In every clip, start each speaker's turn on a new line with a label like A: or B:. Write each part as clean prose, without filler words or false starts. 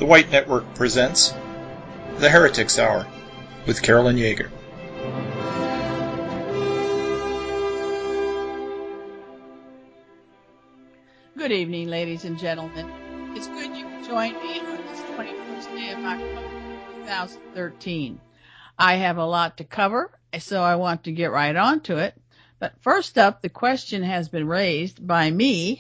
A: White Network presents The Heretics Hour with Carolyn Yeager.
B: Good evening, ladies and gentlemen. It's good you can join me on this 21st day of October 2013. I have a lot to cover, so I want to get right on to it. But first up, the question has been raised by me.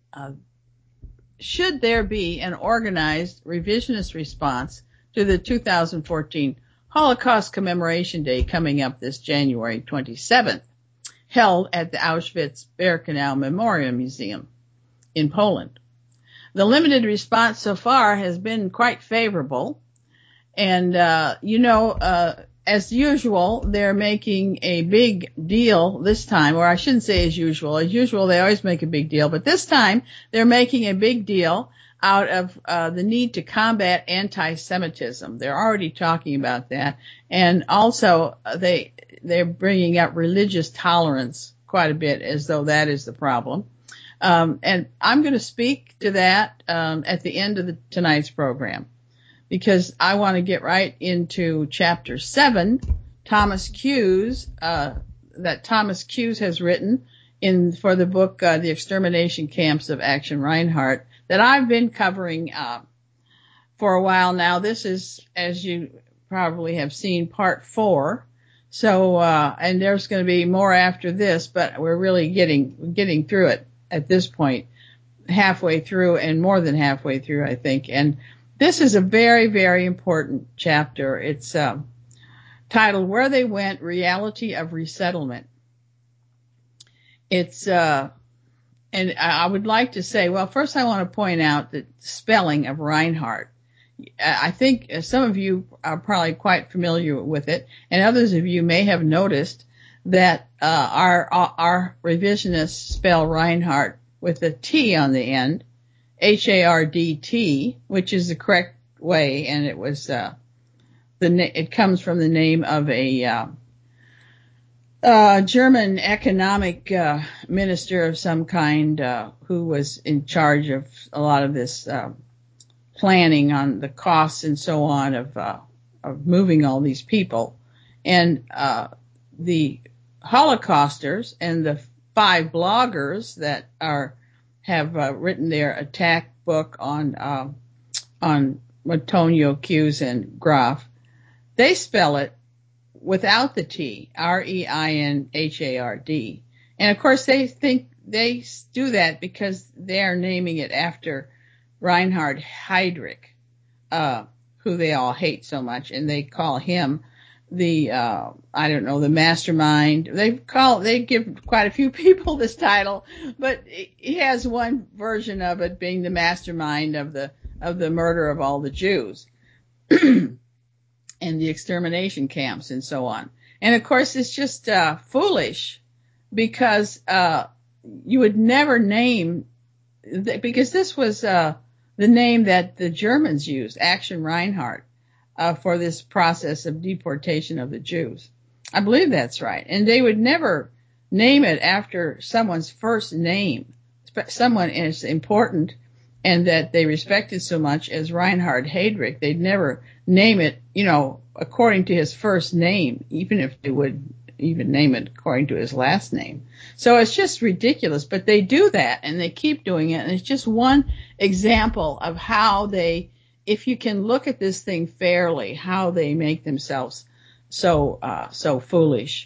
B: Should there be an organized revisionist response to the 2014 Holocaust Commemoration Day coming up this January 27th, held at the Auschwitz-Birkenau Memorial Museum in Poland? The limited response so far has been quite favorable. And, as usual, they're making a big deal this time, or I shouldn't say as usual. As usual, they always make a big deal, but this time they're making a big deal out of the need to combat anti-Semitism. They're already talking about that. And also they're bringing up religious tolerance quite a bit, as though that is the problem. And I'm going to speak to that at the end of tonight's program, because I want to get right into Chapter 7, Thomas Hughes, that Thomas Hughes has written for the book, The Extermination Camps of Action Reinhardt, that I've been covering for a while now. This is, as you probably have seen, Part 4. So, and there's going to be more after this, but we're really getting through it at this point, halfway through, and more than halfway through, I think. And this is a very, very important chapter. It's titled Where They Went, Reality of Resettlement. It's, and I would like to say, well, first I want to point out the spelling of Reinhardt. I think some of you are probably quite familiar with it, and others of you may have noticed that our revisionists spell Reinhardt with a T on the end, Hardt, which is the correct way, and it was it comes from the name of a German economic minister of some kind who was in charge of a lot of this planning on the costs and so on of moving all these people. And the Holocausters and the 5 bloggers that have written their attack book on Antonio Hughes and Graf, they spell it without the T, Reinhard. And of course they think they do that because they are naming it after Reinhard Heydrich, who they all hate so much, and they call him the the mastermind. They give quite a few people this title, but he has one version of it being the mastermind of the murder of all the Jews and the extermination camps and so on. And of course it's just foolish, because you would never name, because this was the name that the Germans used, Action Reinhardt, for this process of deportation of the Jews. I believe that's right. And they would never name it after someone's first name, someone as important and that they respected so much as Reinhard Heydrich. They'd never name it, according to his first name, even if they would even name it according to his last name. So it's just ridiculous, but they do that and they keep doing it. And it's just one example of how they, if you can look at this thing fairly, how they make themselves so foolish.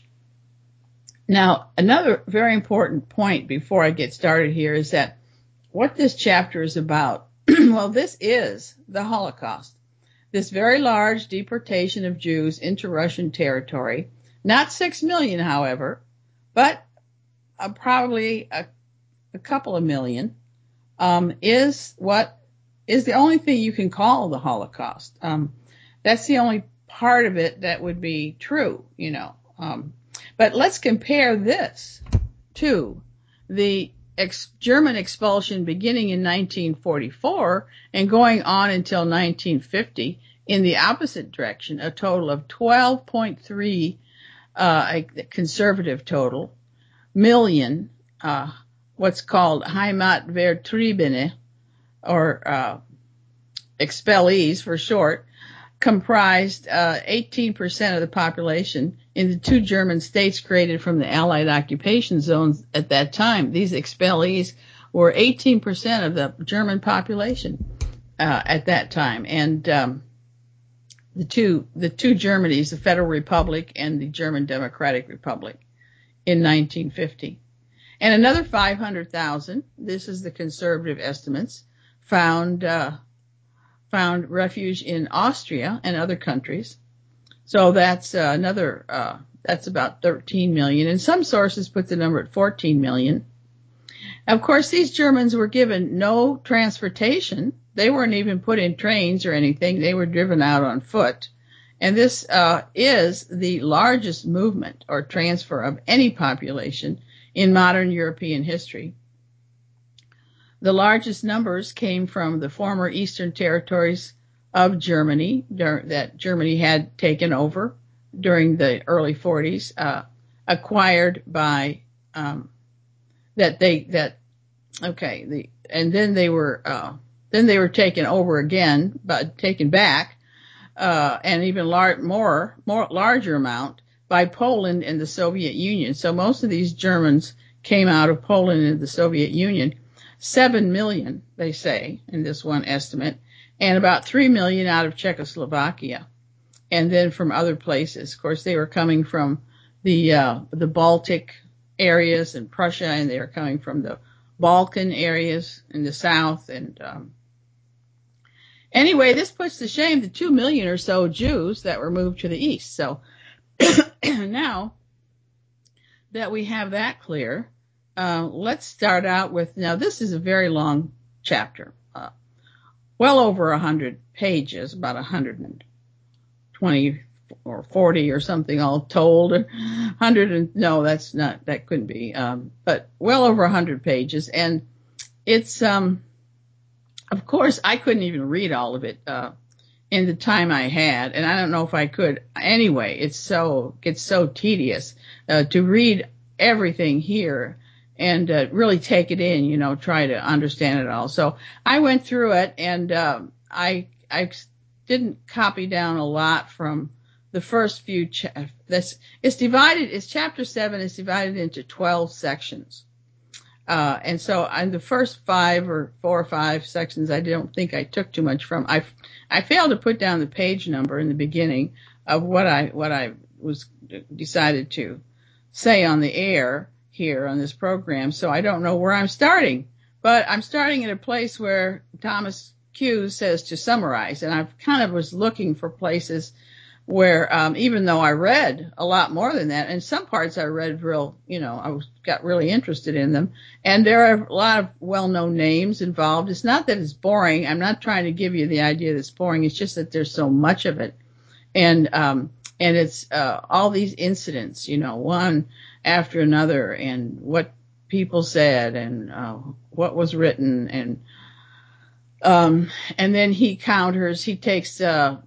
B: Now, another very important point before I get started here is that what this chapter is about, well, this is the Holocaust, this very large deportation of Jews into Russian territory. Not 6 million, however, but probably a couple of million, is the only thing you can call the Holocaust. That's the only part of it that would be true, But let's compare this to the German expulsion beginning in 1944 and going on until 1950 in the opposite direction, a total of 12.3 a conservative total, million, what's called Heimatvertriebene, or expellees for short, comprised 18% of the population in the two German states created from the Allied occupation zones at that time. These expellees were 18% of the German population at that time. And the two Germanys, the Federal Republic and the German Democratic Republic, in 1950. And another 500,000, this is the conservative estimates, found refuge in Austria and other countries. So that's that's about 13 million. And some sources put the number at 14 million. Of course, these Germans were given no transportation. They weren't even put in trains or anything. They were driven out on foot. And this is the largest movement or transfer of any population in modern European history. The largest numbers came from the former Eastern territories of Germany that Germany had taken over during the early 40s, acquired by and then they were taken over again, but taken back, and even larger amount by Poland and the Soviet Union. So most of these Germans came out of Poland and the Soviet Union. 7 million, they say, in this one estimate, and about 3 million out of Czechoslovakia, and then from other places. Of course, they were coming from the Baltic areas and Prussia, and they were coming from the Balkan areas in the south. And anyway, this puts to shame the 2 million or so Jews that were moved to the east. So now that we have that clear, let's start out with, now this is a very long chapter, well over 100 pages, about 120 or 40 or something all told. 100 no, that's not, that couldn't be, but well over 100 pages. And it's, of course, I couldn't even read all of it in the time I had, and I don't know if I could anyway. It's so tedious to read everything here and really take it in, try to understand it all. So I went through it, and I didn't copy down a lot from the first few. It's chapter 7 is divided into 12 sections. And so on the first 4 or 5 sections, I don't think I took too much from. I failed to put down the page number in the beginning of what I was decided to say on the air here on this program, so I don't know where I'm starting, but I'm starting at a place where Thomas Hughes says to summarize, and I kind of was looking for places where, even though I read a lot more than that, and some parts I read got really interested in them, and there are a lot of well-known names involved. It's not that it's boring. I'm not trying to give you the idea that it's boring. It's just that there's so much of it, and it's all these incidents, one after another, and what people said, and what was written, and then he counters. He takes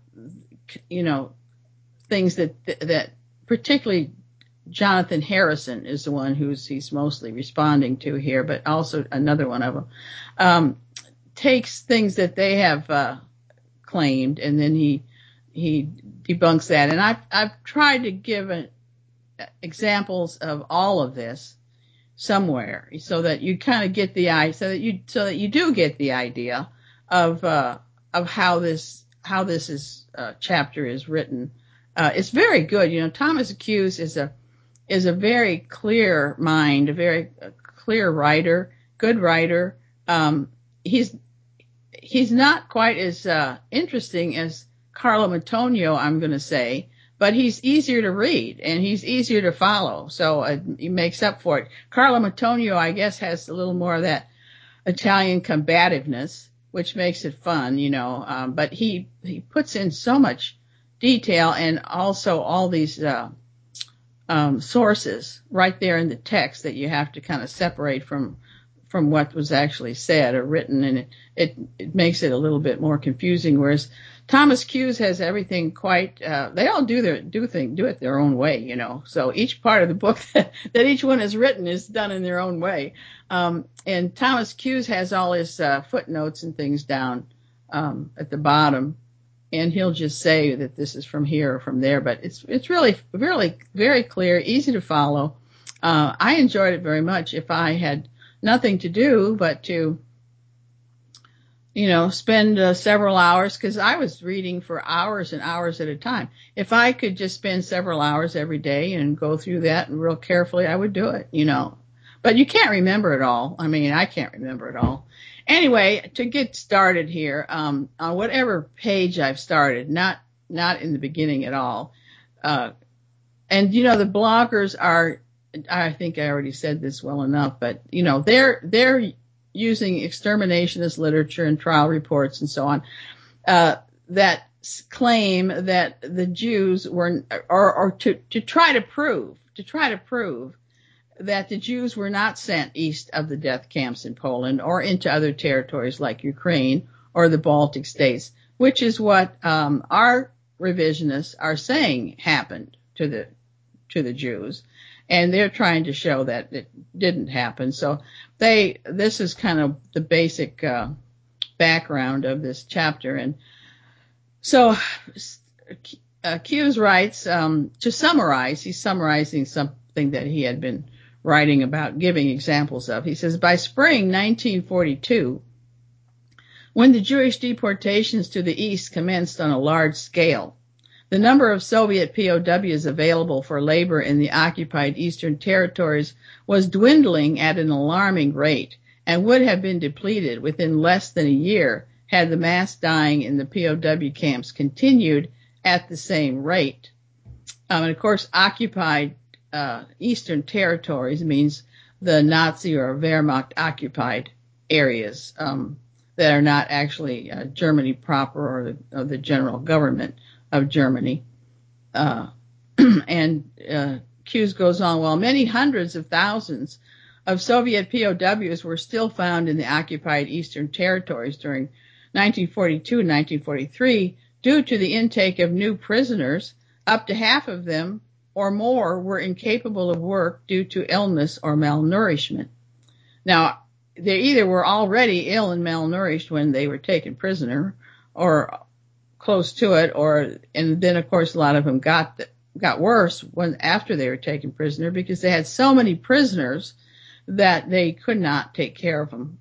B: things that particularly Jonathan Harrison is the one he's mostly responding to here, but also another one of them takes things that they have claimed, and then he debunks that. And I've tried to give examples of all of this somewhere, so that you kind of get the idea, so that you do get the idea of how this chapter is written. It's very good. Thomas Hughes is a very clear mind, a very clear writer, good writer. He's not quite as interesting as Carlo Antonio, I'm going to say, but he's easier to read and he's easier to follow. So he makes up for it. Carlo Antonio, I guess, has a little more of that Italian combativeness, which makes it fun, but he puts in so much detail, and also all these sources right there in the text that you have to kind of separate from what was actually said or written, and it makes it a little bit more confusing. Whereas Thomas Hughes has everything quite. They all do it their own way, So each part of the book that each one has written is done in their own way. And Thomas Hughes has all his footnotes and things down at the bottom, and he'll just say that this is from here or from there. But it's really very clear, easy to follow. I enjoyed it very much. If I had nothing to do but to, spend several hours, because I was reading for hours and hours at a time. If I could just spend several hours every day and go through that real carefully, I would do it, But you can't remember it all. I mean, I can't remember it all. Anyway, to get started here, on whatever page I've started, not in the beginning at all. And the bloggers are, I think I already said this well enough, but they're using exterminationist literature and trial reports and so on, that claim that the Jews were, or to try to prove that the Jews were not sent east of the death camps in Poland or into other territories like Ukraine or the Baltic states, which is what our revisionists are saying happened to the Jews. And they're trying to show that it didn't happen. So this is kind of the basic background of this chapter. And so Hughes writes, to summarize, he's summarizing something that he had been writing about, giving examples of. He says, by spring 1942, when the Jewish deportations to the east commenced on a large scale, the number of Soviet POWs available for labor in the occupied eastern territories was dwindling at an alarming rate and would have been depleted within less than a year had the mass dying in the POW camps continued at the same rate. And of course, occupied eastern territories means the Nazi or Wehrmacht occupied areas that are not actually Germany proper or the general government of Germany. And Hughes goes on, while many hundreds of thousands of Soviet POWs were still found in the occupied eastern territories during 1942 and 1943, due to the intake of new prisoners, up to half of them or more were incapable of work due to illness or malnourishment. Now, they either were already ill and malnourished when they were taken prisoner, or close to it, and then of course a lot of them got worse after they were taken prisoner, because they had so many prisoners that they could not take care of them.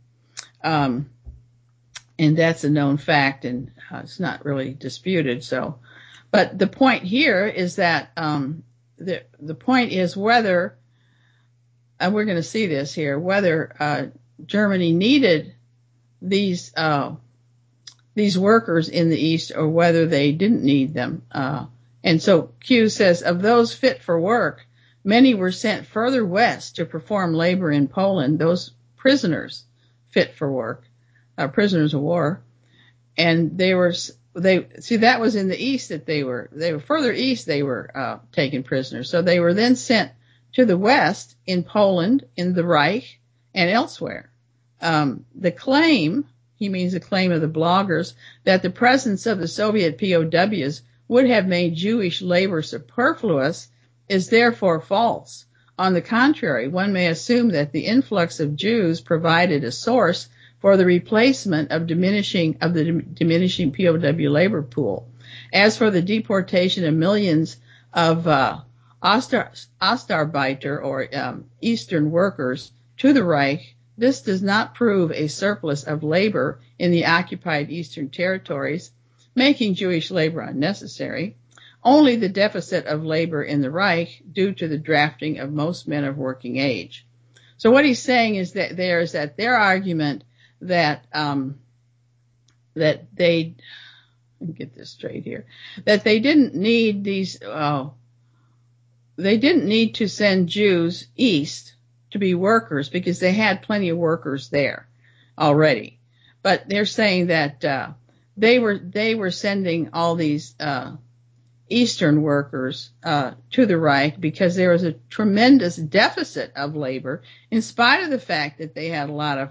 B: And that's a known fact, and it's not really disputed. So, but the point here is that the point is whether, and we're going to see this here, whether Germany needed these workers in the East or whether they didn't need them. And so Hughes says, of those fit for work, many were sent further west to perform labor in Poland, those prisoners fit for work, prisoners of war. And that was in the East that they were further east, they were taken prisoners. So they were then sent to the West in Poland, in the Reich, and elsewhere. The claim, he means the claim of the bloggers, that the presence of the Soviet POWs would have made Jewish labor superfluous is therefore false. On the contrary, one may assume that the influx of Jews provided a source for the replacement of the diminishing POW labor pool. As for the deportation of millions of Ostarbeiter or Eastern workers to the Reich, this does not prove a surplus of labor in the occupied Eastern territories, making Jewish labor unnecessary. Only the deficit of labor in the Reich due to the drafting of most men of working age. So what he's saying is that their argument that that they, let me get this straight here, that they didn't need they didn't need to send Jews east to be workers because they had plenty of workers there already. But they're saying that they were sending all these Eastern workers to the Reich because there was a tremendous deficit of labor, in spite of the fact that they had a lot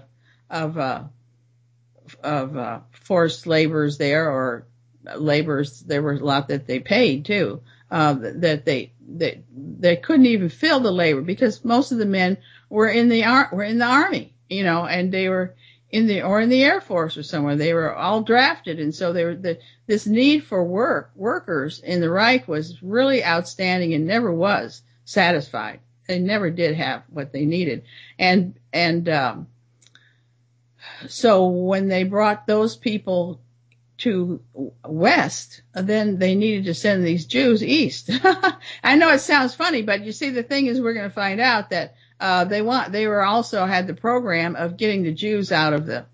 B: of forced laborers there, or laborers. There were a lot that they paid too. That they couldn't even fill the labor because most of the men were in the army, and they were in the Air Force or somewhere. They were all drafted, and so this need for workers in the Reich was really outstanding and never was satisfied. They never did have what they needed, and so when they brought those people to West, then they needed to send these Jews East. I know it sounds funny, but you see, the thing is, we're going to find out that they were also had the program of getting the Jews out of the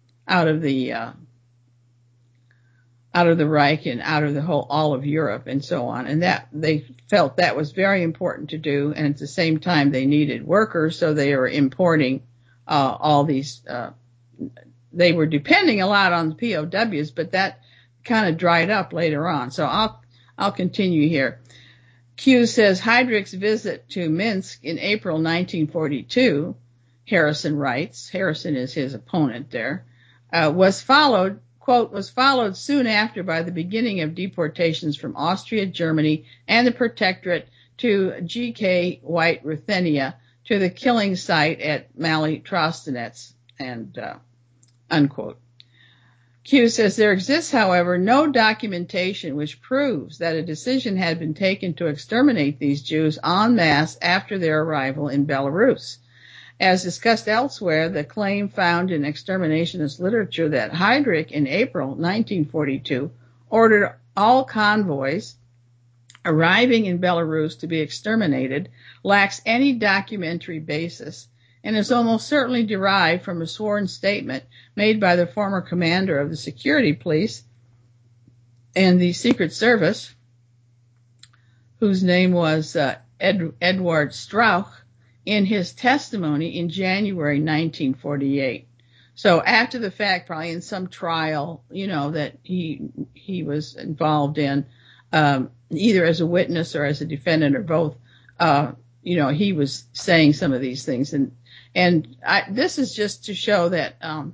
B: Reich and out of all of Europe and so on, and that they felt that was very important to do, and at the same time they needed workers, so they were importing all these. They were depending a lot on the POWs, but that kind of dried up later on. So I'll continue here. Q says Heydrich's visit to Minsk in April 1942, Harrison writes, Harrison is his opponent there, was followed soon after by the beginning of deportations from Austria, Germany, and the Protectorate to G.K. White Ruthenia to the killing site at Mali Trostenetz, and unquote. Q says there exists, however, no documentation which proves that a decision had been taken to exterminate these Jews en masse after their arrival in Belarus. As discussed elsewhere, the claim found in exterminationist literature that Heydrich in April 1942 ordered all convoys arriving in Belarus to be exterminated lacks any documentary basis and is almost certainly derived from a sworn statement made by the former commander of the security police and the Secret Service, whose name was Edward Strauch, in his testimony in January 1948. So after the fact, probably in some trial, that he was involved in, either as a witness or as a defendant or both, he was saying some of these things. And this is just to show that,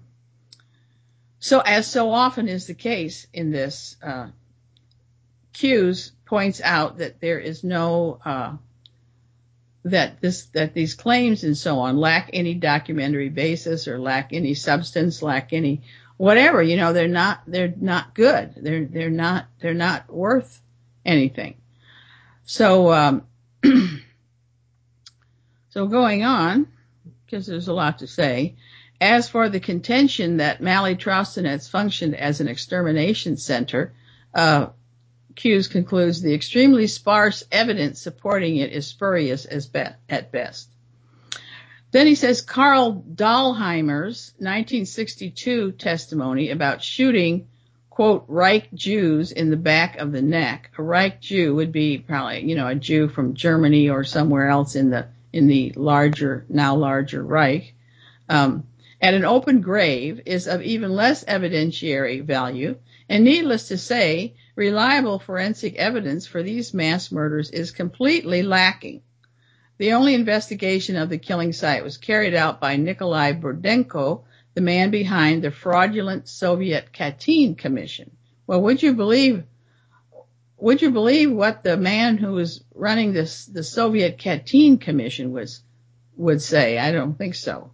B: as so often is the case in this, Hughes points out that there is no, that these claims and so on lack any documentary basis or lack any substance, lack any whatever. They're not good. They're not worth anything. So, so going on, because there's a lot to say. As for the contention that Mali Trostenetz functioned as an extermination center, Hughes concludes the extremely sparse evidence supporting it is spurious at best. Then he says Karl Dahlheimer's 1962 testimony about shooting, quote, Reich Jews in the back of the neck. A Reich Jew would be probably, a Jew from Germany or somewhere else in the now larger Reich, at an open grave is of even less evidentiary value, and needless to say, reliable forensic evidence for these mass murders is completely lacking. The only investigation of the killing site was carried out by Nikolai Burdenko, the man behind the fraudulent Soviet Katyn Commission. Well, would you believe what the man who was running the Soviet Katyn Commission would say? I don't think so.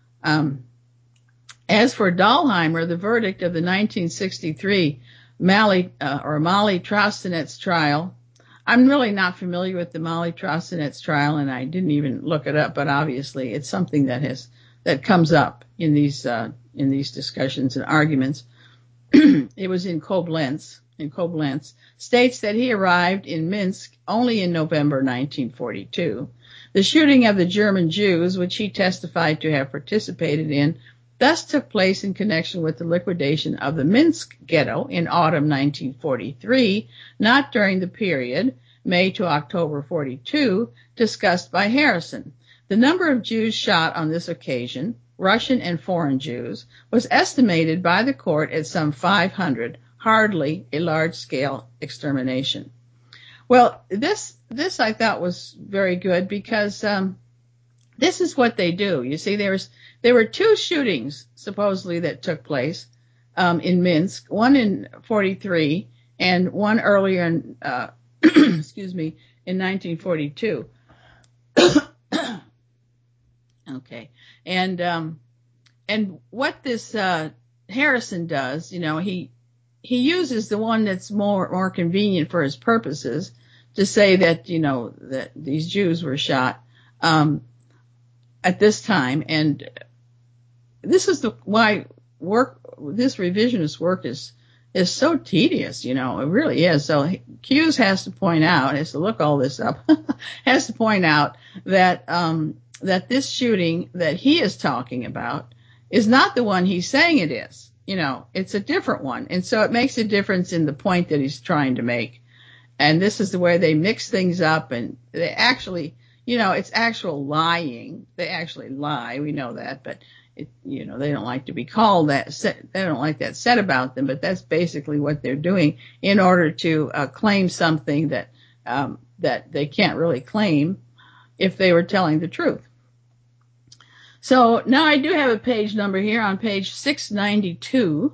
B: As for Dahlheimer, the verdict of the 1963 Mali Trostenetz trial, I'm really not familiar with the Mali Trostenetz trial, and I didn't even look it up, but obviously it's something that comes up in these discussions and arguments. It was in Koblenz, states that he arrived in Minsk only in November 1942. The shooting of the German Jews, which he testified to have participated in, thus took place in connection with the liquidation of the Minsk ghetto in autumn 1943, not during the period, May to October 42, discussed by Harrison. The number of Jews shot on this occasion, Russian and foreign Jews, was estimated by the court at some 500, hardly a large-scale extermination. Well, this I thought was very good because this is what they do. You see, there were two shootings supposedly that took place in Minsk, one in 43 and one earlier in in 1942. Okay, and And what this Harrison does, he uses the one that's more convenient for his purposes to say that, that these Jews were shot at this time. And this is why this revisionist work is so tedious, it really is. So Hughes has to point out, has to look all this up, has to point out that that this shooting that he is talking about is not the one he's saying it is. It's a different one. And so it makes a difference in the point that he's trying to make. And this is the way they mix things up, and they actually, it's actual lying. They actually lie. We know that, but they don't like to be called that. They don't like that said about them, but that's basically what they're doing in order to claim something that that they can't really claim if they were telling the truth. So now I do have a page number here on page 692.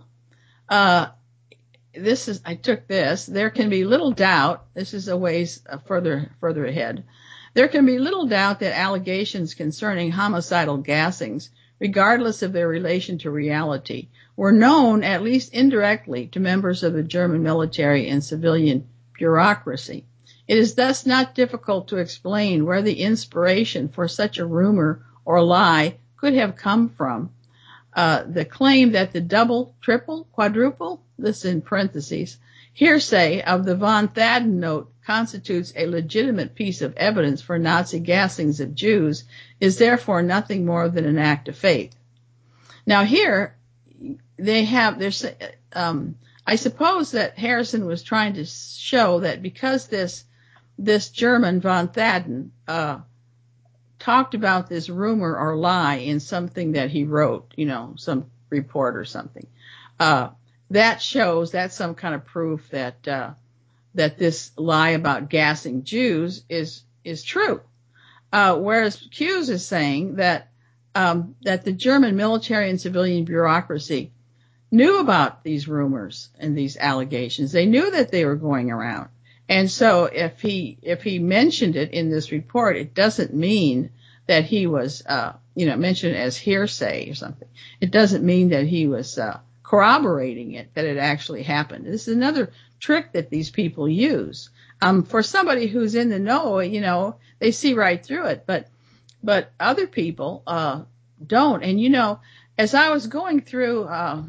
B: I took this. There can be little doubt. This is a ways further ahead. There can be little doubt that allegations concerning homicidal gassings, regardless of their relation to reality, were known, at least indirectly, to members of the German military and civilian bureaucracy. It is thus not difficult to explain where the inspiration for such a rumor or lie could have come from. The claim that the double, triple, quadruple, this in parentheses, hearsay of the von Thadden note constitutes a legitimate piece of evidence for Nazi gassings of Jews is therefore nothing more than an act of faith. Now here, I suppose that Harrison was trying to show that because this German von Thadden talked about this rumor or lie in something that he wrote, some report or something, that's some kind of proof that this lie about gassing Jews is true. Whereas Hughes is saying that the German military and civilian bureaucracy knew about these rumors and these allegations. They knew that they were going around. And so if he mentioned it in this report, it doesn't mean that he was, mentioned as hearsay or something. It doesn't mean that he was corroborating it, that it actually happened. This is another trick that these people use. For somebody who's in the know, they see right through it, but other people don't. And as I was going through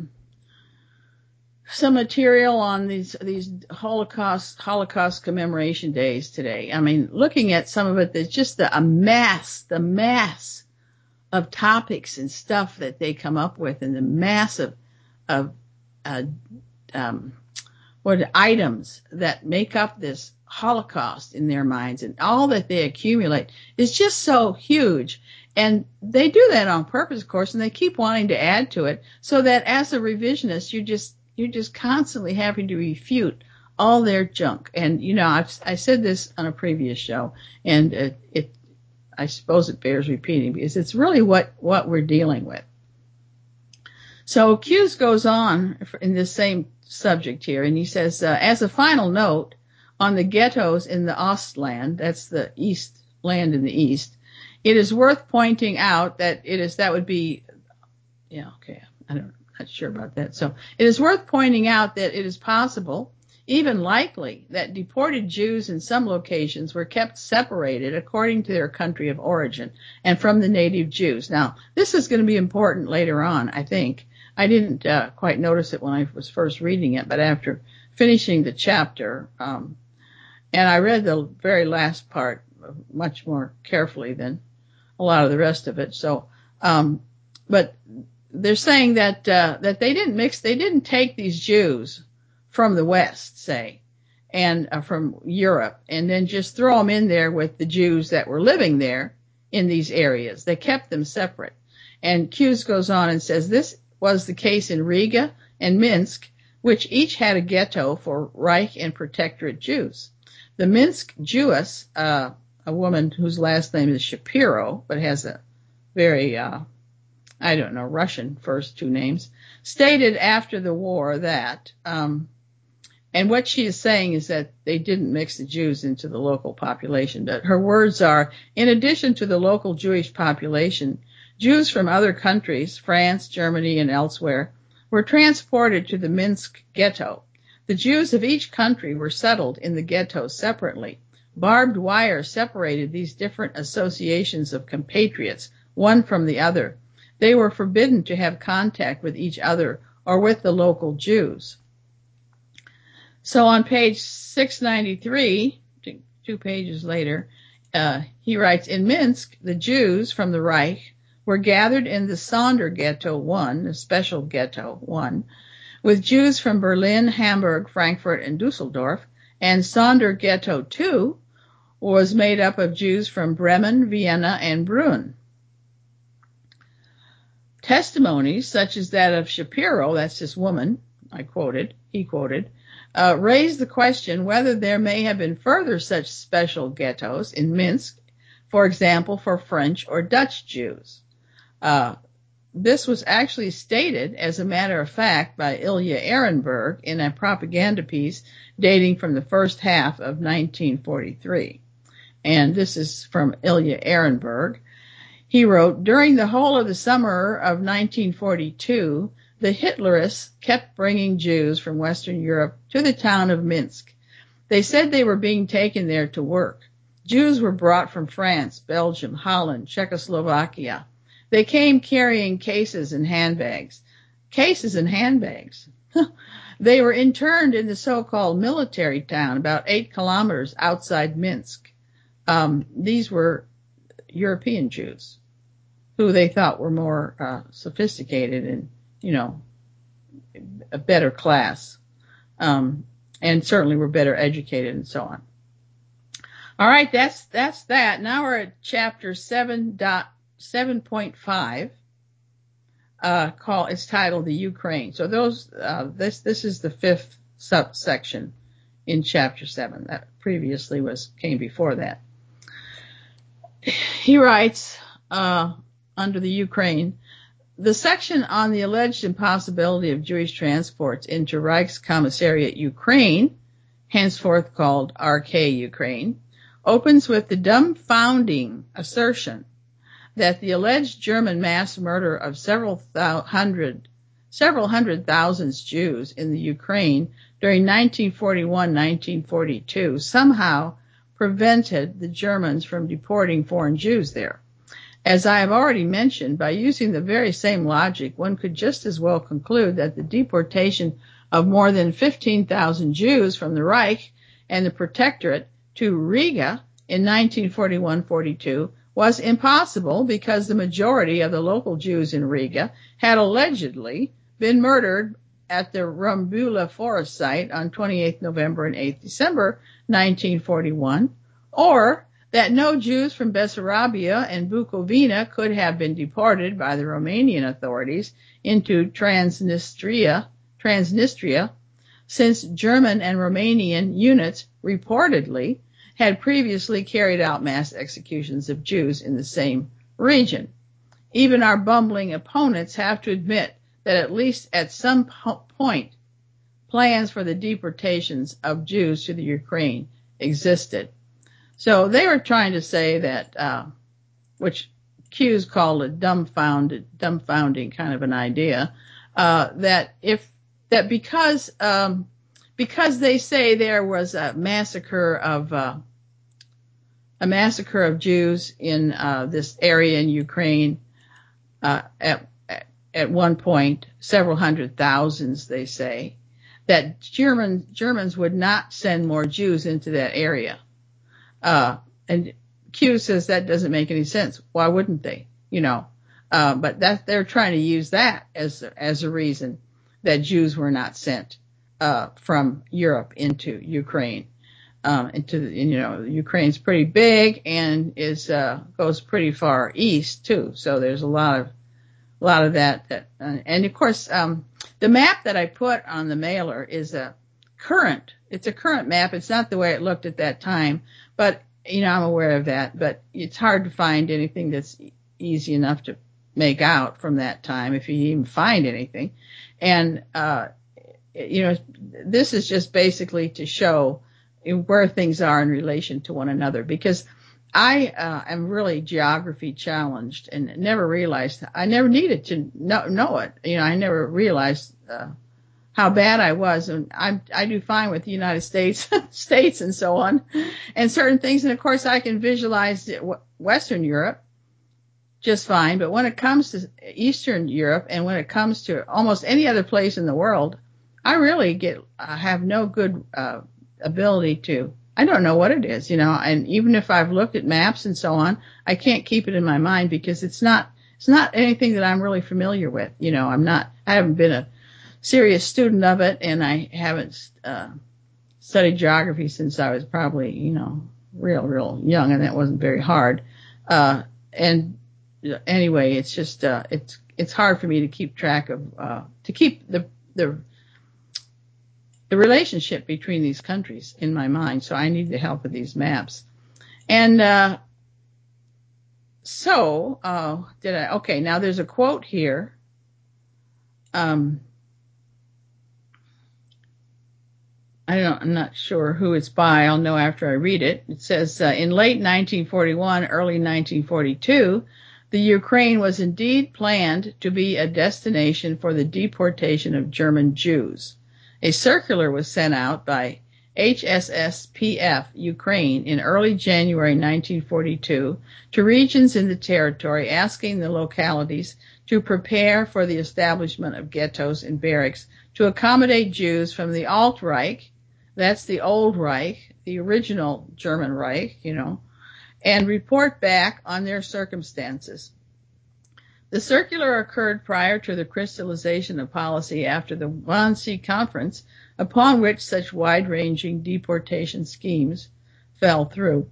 B: some material on these Holocaust commemoration days today, I mean, looking at some of it, there's just the mass of topics and stuff that they come up with, and the mass of items that make up this Holocaust in their minds, and all that they accumulate is just so huge. And they do that on purpose, of course, and they keep wanting to add to it, so that as a revisionist, you're just constantly having to refute all their junk. And I said this on a previous show, and I suppose it bears repeating because it's really what we're dealing with. So Hughes goes on in this same subject here, and he says, as a final note on the ghettos in the Ostland, that's the East land in the East, it is worth pointing out that I'm not sure about that. So it is worth pointing out that it is possible, even likely, that deported Jews in some locations were kept separated according to their country of origin and from the native Jews. Now, this is going to be important later on, I think. I didn't quite notice it when I was first reading it, but after finishing the chapter, and I read the very last part much more carefully than a lot of the rest of it. So, but they're saying that they didn't take these Jews from the West, say, and from Europe, and then just throw them in there with the Jews that were living there in these areas. They kept them separate. And Hughes goes on and says this was the case in Riga and Minsk, which each had a ghetto for Reich and Protectorate Jews. The Minsk Jewess, a woman whose last name is Shapiro, but has a very, Russian first two names, stated after the war that, and what she is saying is that they didn't mix the Jews into the local population. But her words are, in addition to the local Jewish population, Jews from other countries, France, Germany, and elsewhere, were transported to the Minsk ghetto. The Jews of each country were settled in the ghetto separately. Barbed wire separated these different associations of compatriots, one from the other. They were forbidden to have contact with each other or with the local Jews. So on page 693, 2 pages later, he writes, in Minsk, the Jews from the Reich were gathered in the Sonder Ghetto 1, the special Ghetto 1, with Jews from Berlin, Hamburg, Frankfurt, and Dusseldorf, and Sonder Ghetto 2 was made up of Jews from Bremen, Vienna, and Brünn. Testimonies, such as that of Shapiro, that's this woman he quoted, raised the question whether there may have been further such special ghettos in Minsk, for example, for French or Dutch Jews. This was actually stated, as a matter of fact, by Ilya Ehrenberg in a propaganda piece dating from the first half of 1943. And this is from Ilya Ehrenberg. He wrote, during the whole of the summer of 1942, the Hitlerists kept bringing Jews from Western Europe to the town of Minsk. They said they were being taken there to work. Jews were brought from France, Belgium, Holland, Czechoslovakia. They came carrying cases and handbags. Cases and handbags. They were interned in the so-called military town about 8 kilometers outside Minsk. These were European Jews who they thought were more sophisticated and, a better class, and certainly were better educated and so on. All right, that's that. Now we're at chapter 7.5. It's titled the Ukraine. So this is the 5th subsection in chapter 7. That previously came before that. He writes, under the Ukraine, the section on the alleged impossibility of Jewish transports into Reichskommissariat Ukraine, henceforth called RK Ukraine, opens with the dumbfounding assertion that the alleged German mass murder of several hundred thousand Jews in the Ukraine during 1941-1942 somehow prevented the Germans from deporting foreign Jews there. As I have already mentioned, by using the very same logic, one could just as well conclude that the deportation of more than 15,000 Jews from the Reich and the Protectorate to Riga in 1941-42 was impossible because the majority of the local Jews in Riga had allegedly been murdered at the Rumbula forest site on 28th November and 8th December 1941, or that no Jews from Bessarabia and Bukovina could have been deported by the Romanian authorities into Transnistria, since German and Romanian units reportedly had previously carried out mass executions of Jews in the same region. Even our bumbling opponents have to admit that at least at some point, plans for the deportations of Jews to the Ukraine existed. So they were trying to say that, which Hughes called a dumbfounding kind of an idea, that because they say there was a massacre of Jews in this area in Ukraine at one point, several hundred thousands, they say, that Germans would not send more Jews into that area. And Q says that doesn't make any sense. Why wouldn't they? But they're trying to use that as a reason that Jews were not sent from Europe into Ukraine. Ukraine's pretty big and goes pretty far east too. So there's a lot of that. And of course, the map that I put on the mailer is it's a current map. It's not the way it looked at that time, but I'm aware of that, but it's hard to find anything that's easy enough to make out from that time, if you even find anything. And, this is just basically to show where things are in relation to one another, because I am really geography challenged and never realized, I never needed to know it. I never realized how bad I was. And I do fine with the United States, states and so on, and certain things. And of course I can visualize Western Europe just fine. But when it comes to Eastern Europe and when it comes to almost any other place in the world, I really have no good ability to, I don't know what it is, and even if I've looked at maps and so on, I can't keep it in my mind because it's not anything that I'm really familiar with. I haven't been a serious student of it, and I haven't studied geography since I was probably, real young, and that wasn't very hard. And anyway, it's just, it's hard for me to keep track of, to keep the relationship between these countries in my mind. So I need the help of these maps. And, okay, now there's a quote here. I'm not sure who it's by. I'll know after I read it. It says, in late 1941, early 1942, the Ukraine was indeed planned to be a destination for the deportation of German Jews. A circular was sent out by HSSPF Ukraine in early January 1942 to regions in the territory, asking the localities to prepare for the establishment of ghettos and barracks to accommodate Jews from the Alt-Reich, that's the old Reich, the original German Reich, and report back on their circumstances. The circular occurred prior to the crystallization of policy after the Wannsee Conference, upon which such wide-ranging deportation schemes fell through.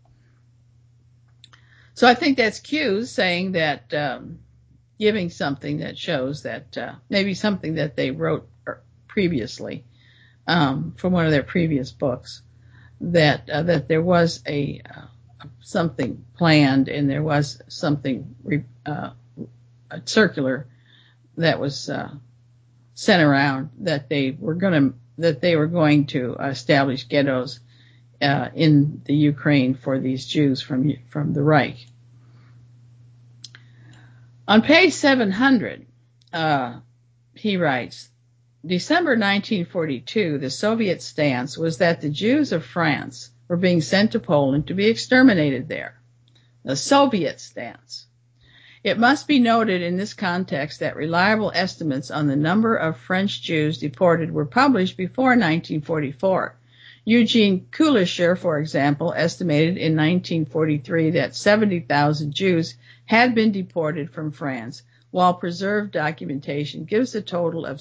B: So I think that's cues saying that, giving something that shows that maybe something that they wrote previously from one of their previous books, that there was something planned and there was something a circular that was sent around that they were going to establish ghettos in the Ukraine for these Jews from the Reich. On page 700, he writes, December 1942, the Soviet stance was that the Jews of France were being sent to Poland to be exterminated there. The Soviet stance. It must be noted in this context that reliable estimates on the number of French Jews deported were published before 1944. Eugene Kulischer, for example, estimated in 1943 that 70,000 Jews had been deported from France, while preserved documentation gives a total of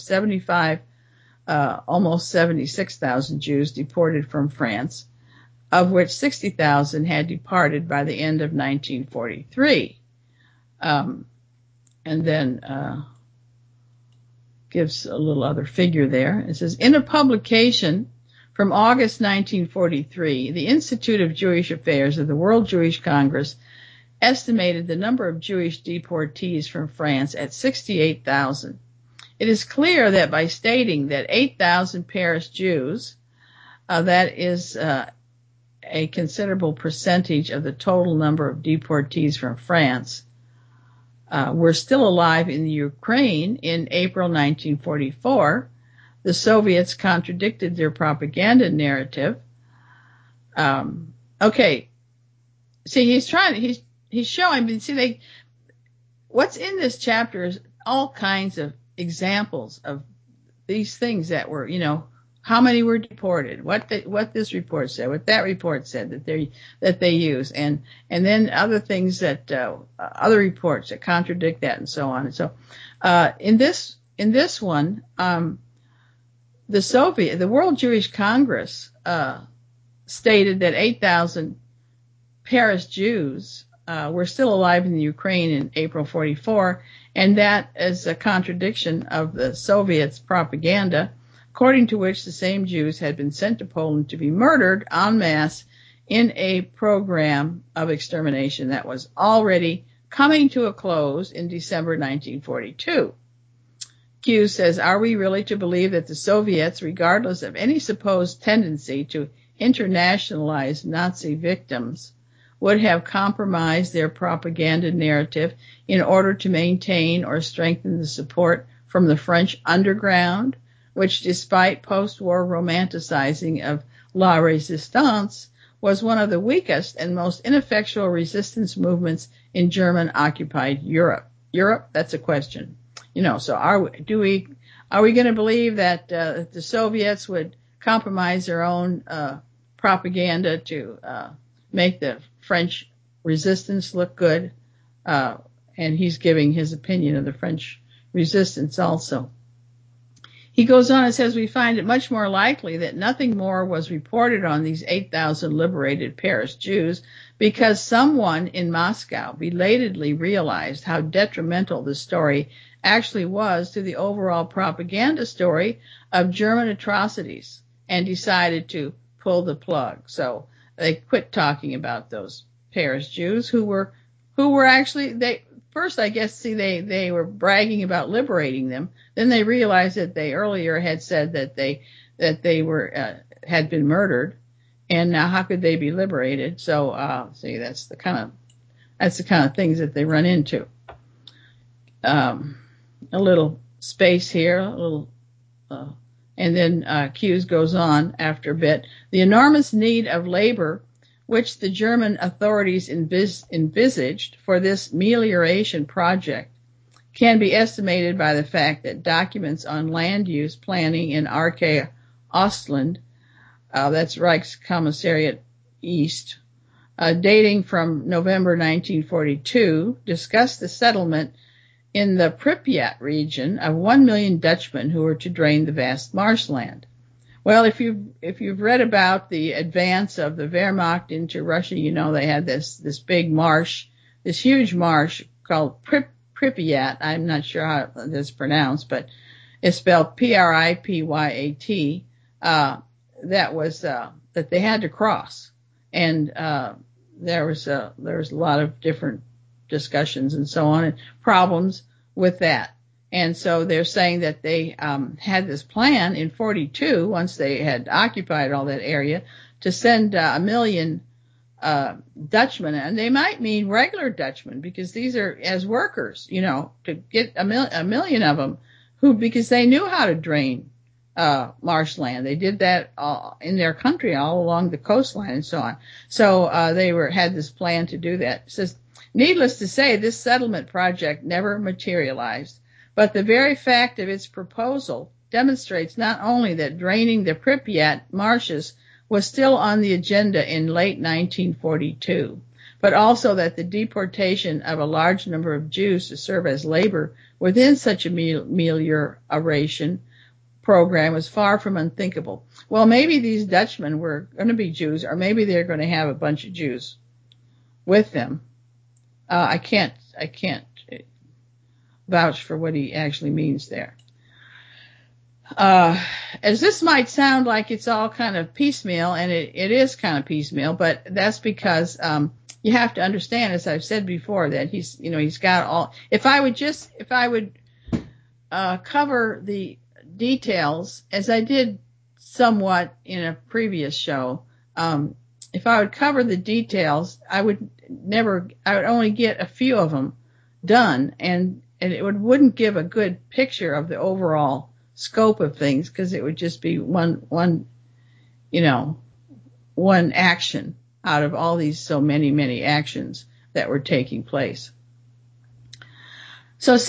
B: almost 76,000 Jews deported from France, of which 60,000 had departed by the end of 1943. And then gives a little other figure there. It says, in a publication from August 1943, the Institute of Jewish Affairs of the World Jewish Congress estimated the number of Jewish deportees from France at 68,000. It is clear that by stating that 8,000 Paris Jews, that is a considerable percentage of the total number of deportees from France, were still alive in the Ukraine in April 1944, the Soviets contradicted their propaganda narrative. Okay, see, he's showing. See, what's in this chapter is all kinds of examples of these things that were, how many were deported, what this report said, what that report said that they use, and then other things that other reports that contradict that, and so on. And so in this one, the World Jewish Congress stated that 8,000 Paris Jews were still alive in the Ukraine in April 44, and that is a contradiction of the Soviets' propaganda, according to which the same Jews had been sent to Poland to be murdered en masse in a program of extermination that was already coming to a close in December 1942. Q says, are we really to believe that the Soviets, regardless of any supposed tendency to internationalize Nazi victims, would have compromised their propaganda narrative in order to maintain or strengthen the support from the French underground, which, despite post-war romanticizing of La Resistance, was one of the weakest and most ineffectual resistance movements in German-occupied Europe. Europe? That's a question. So are we going to believe that the Soviets would compromise their own propaganda to make the French resistance look good? And he's giving his opinion of the French resistance also. He goes on and says, we find it much more likely that nothing more was reported on these 8,000 liberated Paris Jews because someone in Moscow belatedly realized how detrimental the story actually was to the overall propaganda story of German atrocities and decided to pull the plug. So they quit talking about those Paris Jews who were actually, first, I guess, they were bragging about liberating them. Then they realized that they earlier had said that they were had been murdered, and now how could they be liberated? So, see, that's the kind of things that they run into. A little space here, and then Hughes goes on after a bit. The enormous need of labor which the German authorities envisaged for this melioration project can be estimated by the fact that documents on land use planning in Arche Ostland, that's Reichskommissariat East, dating from November 1942, discuss the settlement in the Pripyat region of 1 million Dutchmen who were to drain the vast marshland. Well, if you've read about the advance of the Wehrmacht into Russia, you know they had this big marsh, this huge marsh called Pripyat. I'm not sure how it's pronounced, but it's spelled Pripyat. That they had to cross, and there was a lot of different discussions and so on and problems with that. And so they're saying that they had this plan in 42, once they had occupied all that area, to send 1 million Dutchmen, and they might mean regular Dutchmen because these are as workers, to get a million of them because they knew how to drain marshland. They did that in their country all along the coastline and so on. So they had this plan to do that. It says, needless to say, this settlement project never materialized. But the very fact of its proposal demonstrates not only that draining the Pripyat marshes was still on the agenda in late 1942, but also that the deportation of a large number of Jews to serve as labor within such a melioration program was far from unthinkable. Well, maybe these Dutchmen were going to be Jews, or maybe they're going to have a bunch of Jews with them. I can't vouch for what he actually means there. As this might sound like it's all kind of piecemeal, and it is kind of piecemeal, but that's because you have to understand, as I've said before, that he's got all. If I would cover the details, as I did somewhat in a previous show, if I would cover the details, I would only get a few of them done, and it wouldn't give a good picture of the overall scope of things because it would just be one action out of all these so many actions that were taking place. So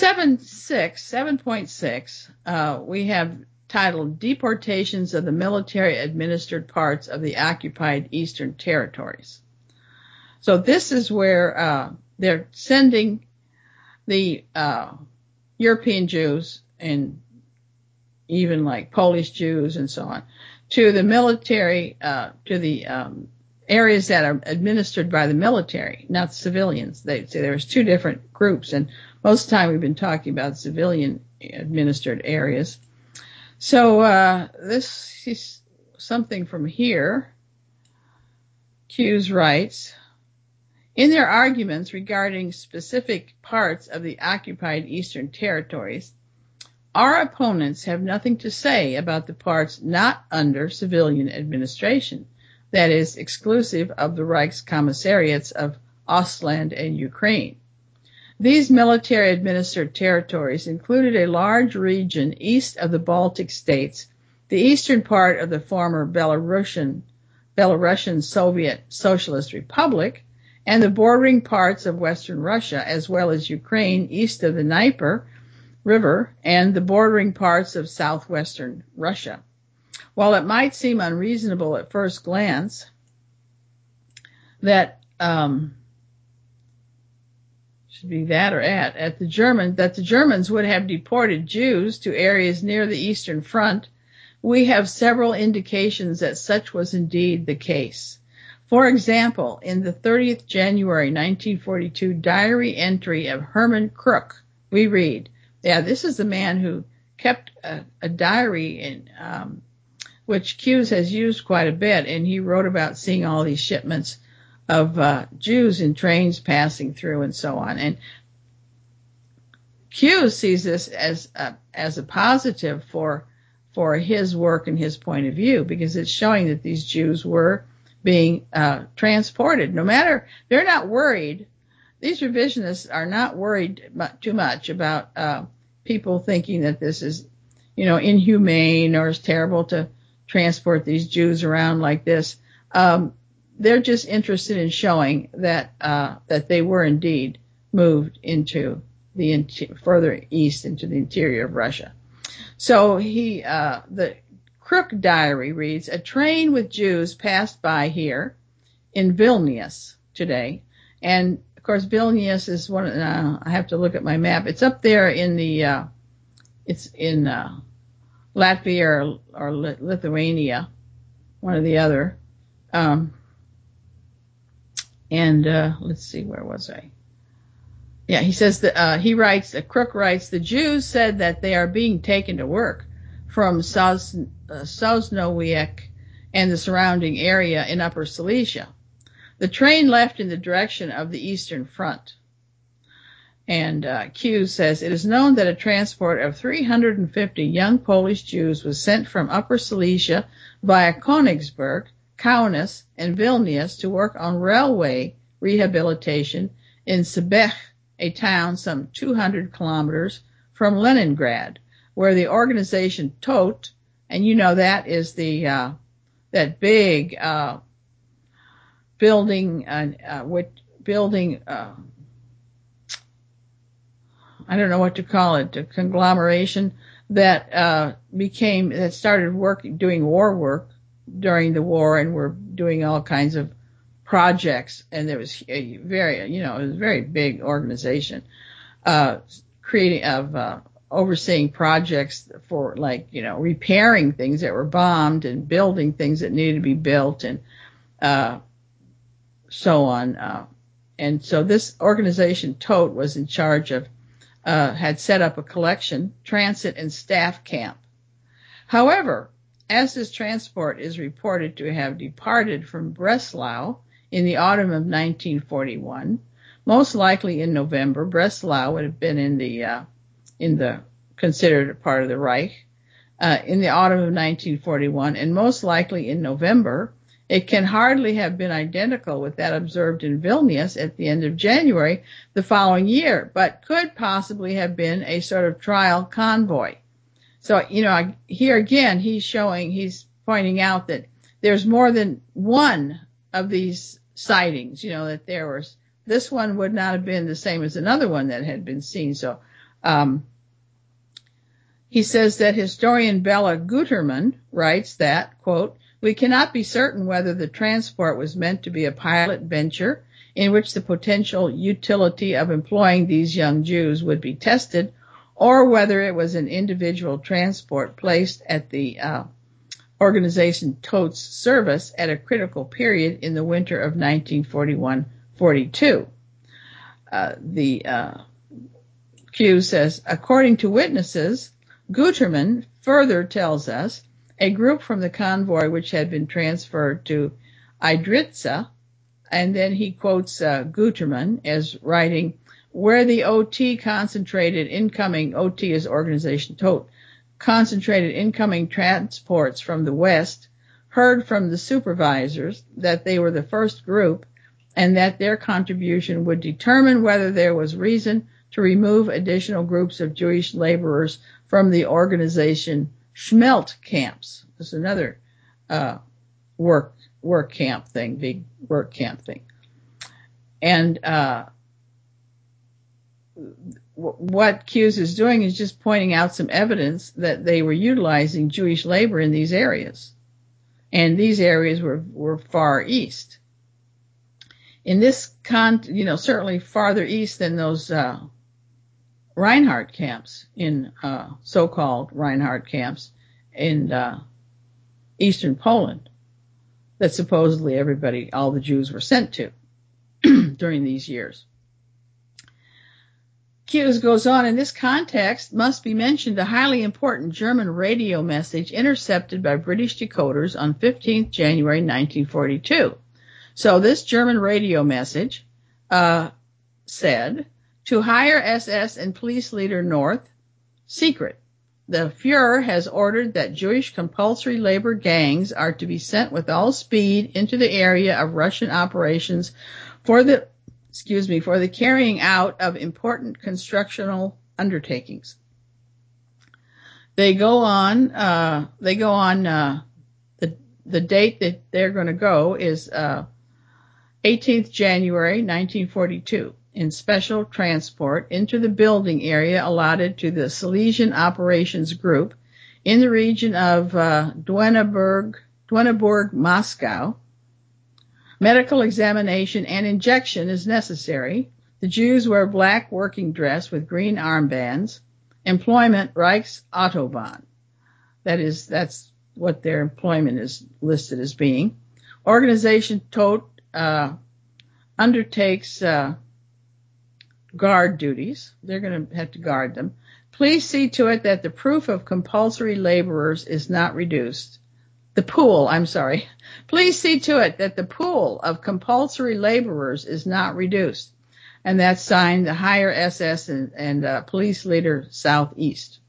B: 7.6, we have titled Deportations of the Military Administered Parts of the Occupied Eastern Territories. So this is where they're sending the European Jews and even like Polish Jews and so on to the military, to the areas that are administered by the military, not civilians. They say there's two different groups, and most of the time we've been talking about civilian administered areas. So this is something from here. Hughes writes, in their arguments regarding specific parts of the occupied Eastern Territories, our opponents have nothing to say about the parts not under civilian administration, that is exclusive of the Reich's commissariats of Ostland and Ukraine. These military-administered territories included a large region east of the Baltic states, the eastern part of the former Belarusian Soviet Socialist Republic, and the bordering parts of western Russia, as well as Ukraine east of the Dnieper River and the bordering parts of southwestern Russia. While it might seem unreasonable at first glance that should be that or at the Germans would have deported Jews to areas near the Eastern Front, we have several indications that such was indeed the case. For example, in the 30th January 1942 diary entry of Hermann Kruk, we read, this is the man who kept a diary in which Hughes has used quite a bit, and he wrote about seeing all these shipments of Jews in trains passing through and so on. And Hughes sees this as a positive for his work and his point of view, because it's showing that these Jews were being transported. No matter, they're not worried. These revisionists are not worried too much about people thinking that this is, inhumane or is terrible to transport these Jews around like this. They're just interested in showing that they were indeed moved into the further east into the interior of Russia. So the Kruk diary reads, a train with Jews passed by here in Vilnius today. And of course, Vilnius is one, I have to look at my map. It's up there in it's in Latvia or Lithuania, one or the other. Let's see, where was I? Yeah, he says that, Kruk writes, the Jews said that they are being taken to work from Sosnowiec and the surrounding area in Upper Silesia. The train left in the direction of the Eastern Front. And Q says, it is known that a transport of 350 young Polish Jews was sent from Upper Silesia via Königsberg, Kaunas, and Vilnius to work on railway rehabilitation in Sebech, a town some 200 kilometers from Leningrad, where the organization TOT, and that is the that big building, I don't know what to call it, a conglomeration that started doing war work during the war, and were doing all kinds of projects. And there was a very big organization, overseeing projects for repairing things that were bombed and building things that needed to be built, and so on. And so this organization, TOT, was in charge of, had set up a collection, transit, and staff camp. However, as this transport is reported to have departed from Breslau in the autumn of 1941, most likely in November, Breslau would have been in the considered a part of the Reich, in the autumn of 1941, and most likely in November, it can hardly have been identical with that observed in Vilnius at the end of January the following year, but could possibly have been a sort of trial convoy. So, here again, he's pointing out that there's more than one of these sightings, that there was, this one would not have been the same as another one that had been seen. So, he says that historian Bela Guterman writes that, quote, we cannot be certain whether the transport was meant to be a pilot venture in which the potential utility of employing these young Jews would be tested, or whether it was an individual transport placed at the organization TOT's service at a critical period in the winter of 1941-42. The Q says, according to witnesses, Guterman further tells us a group from the convoy which had been transferred to Idritsa, and then he quotes Guterman as writing, where the OT concentrated incoming, OT is organization TOT, concentrated incoming transports from the west, heard from the supervisors that they were the first group and that their contribution would determine whether there was reason to remove additional groups of Jewish laborers from the organization Schmelt camps. This is another work camp thing, big work camp thing. And what Hughes is doing is just pointing out some evidence that they were utilizing Jewish labor in these areas. And these areas were far east. In this certainly farther east than those Reinhardt camps in so-called Reinhardt camps in eastern Poland that supposedly all the Jews were sent to during these years. Hughes goes on, in this context must be mentioned a highly important German radio message intercepted by British decoders on 15th January 1942. So this German radio message said, to higher SS and police leader North, secret. The Fuhrer has ordered that Jewish compulsory labor gangs are to be sent with all speed into the area of Russian operations for the carrying out of important constructional undertakings. They go on the date that they're going to go is 18th January 1942 in special transport into the building area allotted to the Silesian Operations Group in the region of Dueneburg, Moscow. Medical examination and injection is necessary. The Jews wear black working dress with green armbands. Employment Reichsautobahn. That's what their employment is listed as being. Organization Todt undertakes guard duties. They're going to have to guard them. Please see to it that the proof of compulsory laborers is not reduced. Please see to it that the pool of compulsory laborers is not reduced. And that's signed the higher SS and police leader Southeast.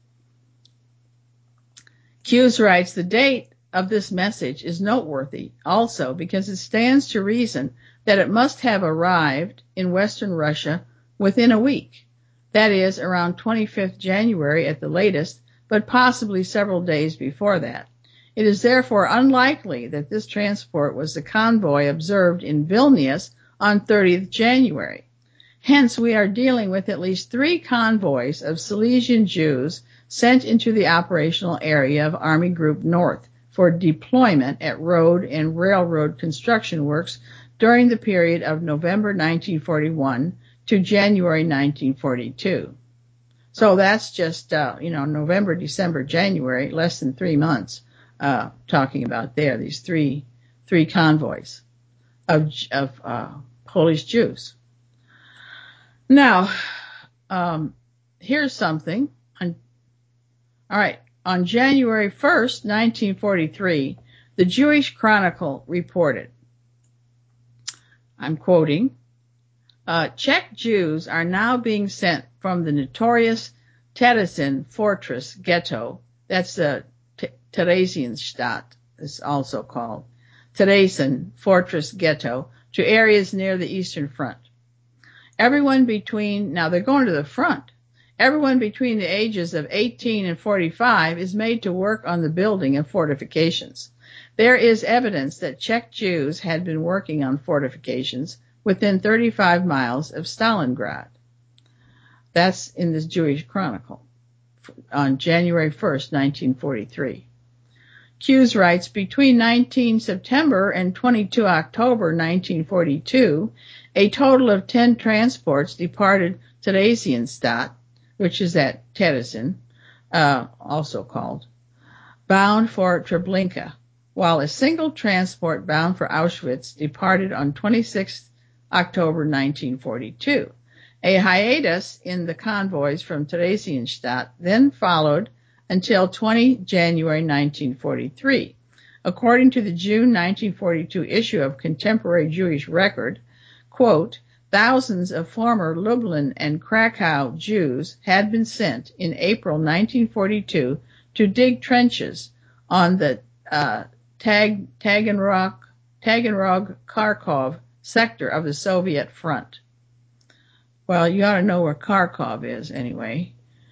B: Hughes writes, the date of this message is noteworthy also because it stands to reason that it must have arrived in Western Russia within a week. That is, around 25th January at the latest, but possibly several days before that. It is therefore unlikely that this transport was the convoy observed in Vilnius on 30th January. Hence, we are dealing with at least 3 convoys of Silesian Jews sent into the operational area of Army Group North for deployment at road and railroad construction works during the period of November 1941 to January 1942. So that's just, November, December, January, less than 3 months. Talking about these three convoys of Polish Jews. Now, here's something. On January 1st, 1943, the Jewish Chronicle reported, I'm quoting, Czech Jews are now being sent from the notorious Terezin fortress ghetto, that's the Theresienstadt is also called, Terezin Fortress Ghetto, to areas near the Eastern Front. Now they're going to the front. Everyone between the ages of 18 and 45 is made to work on the building of fortifications. There is evidence that Czech Jews had been working on fortifications within 35 miles of Stalingrad. That's in this Jewish Chronicle on January 1st, 1943. Hughes writes, between 19 September and 22 October 1942, a total of 10 transports departed Theresienstadt, which is at Terezin, also called, bound for Treblinka, while a single transport bound for Auschwitz departed on 26 October 1942. A hiatus in the convoys from Theresienstadt then followed until 20 January 1943. According to the June 1942 issue of Contemporary Jewish Record, quote, thousands of former Lublin and Krakow Jews had been sent in April 1942 to dig trenches on the Taganrog, Kharkov sector of the Soviet front. Well, you ought to know where Kharkov is anyway.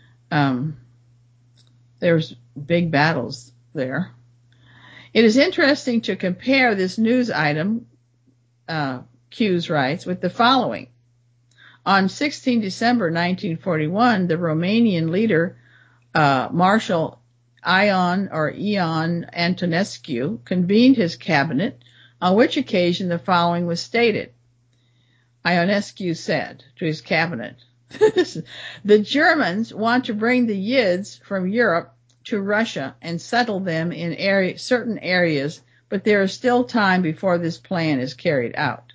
B: There's big battles there. It is interesting to compare this news item, Hughes writes, with the following. On 16 December 1941, the Romanian leader, Marshal Ion Antonescu, convened his cabinet, on which occasion the following was stated. Ionescu said to his cabinet, the Germans want to bring the Yids from Europe to Russia and settle them in certain areas, but there is still time before this plan is carried out.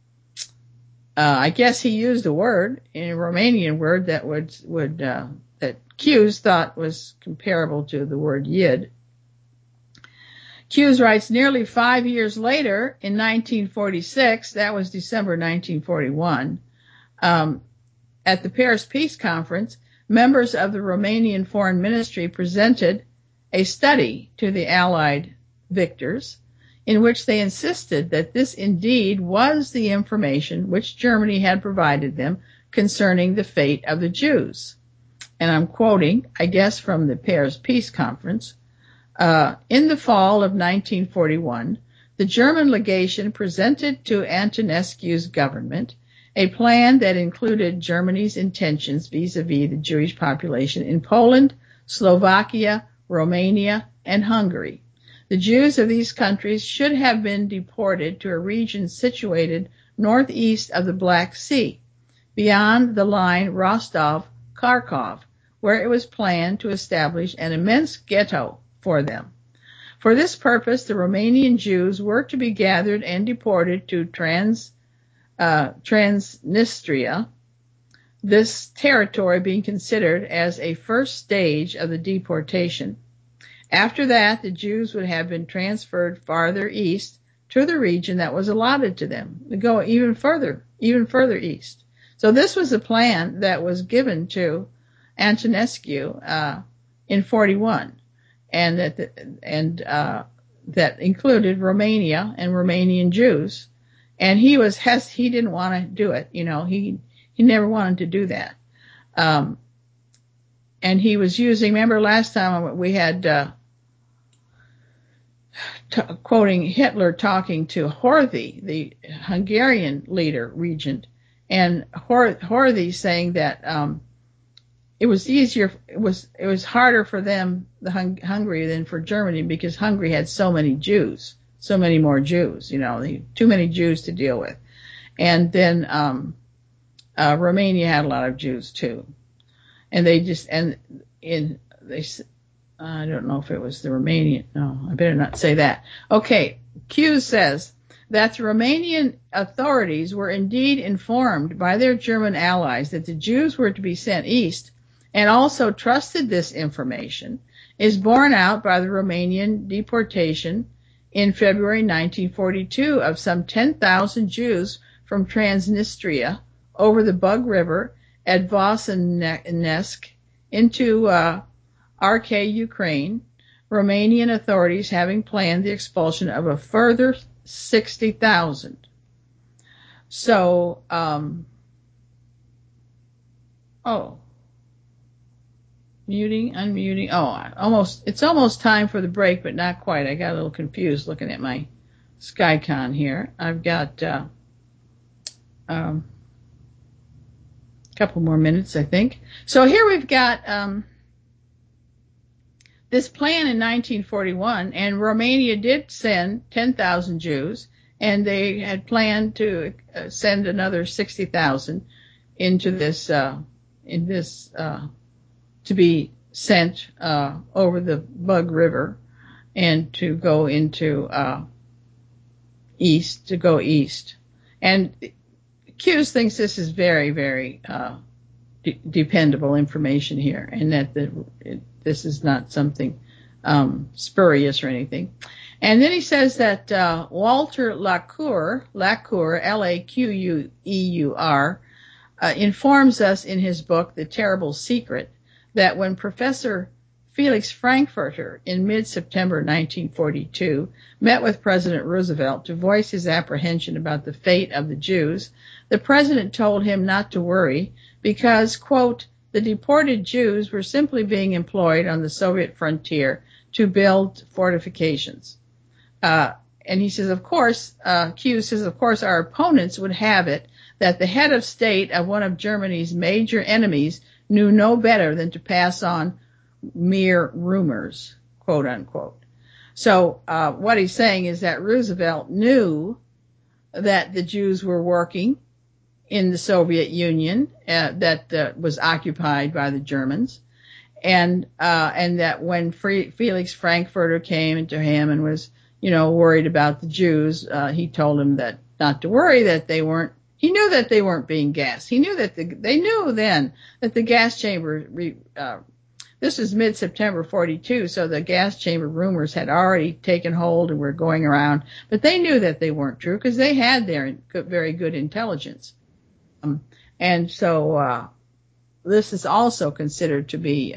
B: I guess he used a word, a Romanian word that that Hughes thought was comparable to the word Yid. Hughes writes, nearly 5 years later, in 1946, that was December 1941, at the Paris Peace Conference, members of the Romanian Foreign Ministry presented a study to the Allied victors in which they insisted that this indeed was the information which Germany had provided them concerning the fate of the Jews. And I'm quoting, I guess, from the Paris Peace Conference. In the fall of 1941, the German legation presented to Antonescu's government a plan that included Germany's intentions vis-à-vis the Jewish population in Poland, Slovakia, Romania, and Hungary. The Jews of these countries should have been deported to a region situated northeast of the Black Sea, beyond the line Rostov-Kharkov, where it was planned to establish an immense ghetto for them. For this purpose, the Romanian Jews were to be gathered and deported to Transnistria, this territory being considered as a first stage of the deportation. After that, the Jews would have been transferred farther east to the region that was allotted to them, to go even further east. So this was a plan that was given to Antonescu in 41, and that included Romania and Romanian Jews. And he didn't want to do it. He never wanted to do that. And he was using, remember last time we had, quoting Hitler talking to Horthy, the Hungarian leader, regent, and Horthy saying that, it was harder for them, Hungary, than for Germany, because Hungary had so many more Jews, too many Jews to deal with. And then Romania had a lot of Jews too. And I don't know if it was the Romanian, no, I better not say that. Okay, Hughes says that the Romanian authorities were indeed informed by their German allies that the Jews were to be sent east, and also trusted this information, is borne out by the Romanian deportation in February 1942 of some 10,000 Jews from Transnistria over the Bug River at Vosennesk into RK Ukraine, Romanian authorities having planned the expulsion of a further 60,000. So, muting, unmuting. It's almost time for the break, but not quite. I got a little confused looking at my Skycon here. I've got a couple more minutes, I think. So here we've got this plan in 1941, and Romania did send 10,000 Jews, and they had planned to send another 60,000 into this, to be sent over the Bug River and to go into east. And Hughes thinks this is very, very dependable information here, and that this is not something spurious or anything. And then he says that Walter Lacour, Laqueur, informs us in his book, The Terrible Secret, that when Professor Felix Frankfurter, in mid-September 1942, met with President Roosevelt to voice his apprehension about the fate of the Jews, the president told him not to worry because, quote, the deported Jews were simply being employed on the Soviet frontier to build fortifications. And he says, of course, Q says, of course, our opponents would have it that the head of state of one of Germany's major enemies knew no better than to pass on mere rumors, quote unquote. So what he's saying is that Roosevelt knew that the Jews were working in the Soviet Union that was occupied by the Germans, and that when Felix Frankfurter came to him and was, worried about the Jews, he told him that not to worry, that they weren't. He knew that they weren't being gassed. He knew that they knew then that the gas chamber. This is mid-September 42, so the gas chamber rumors had already taken hold and were going around, but they knew that they weren't true because they had their very good intelligence. And so this is also considered to be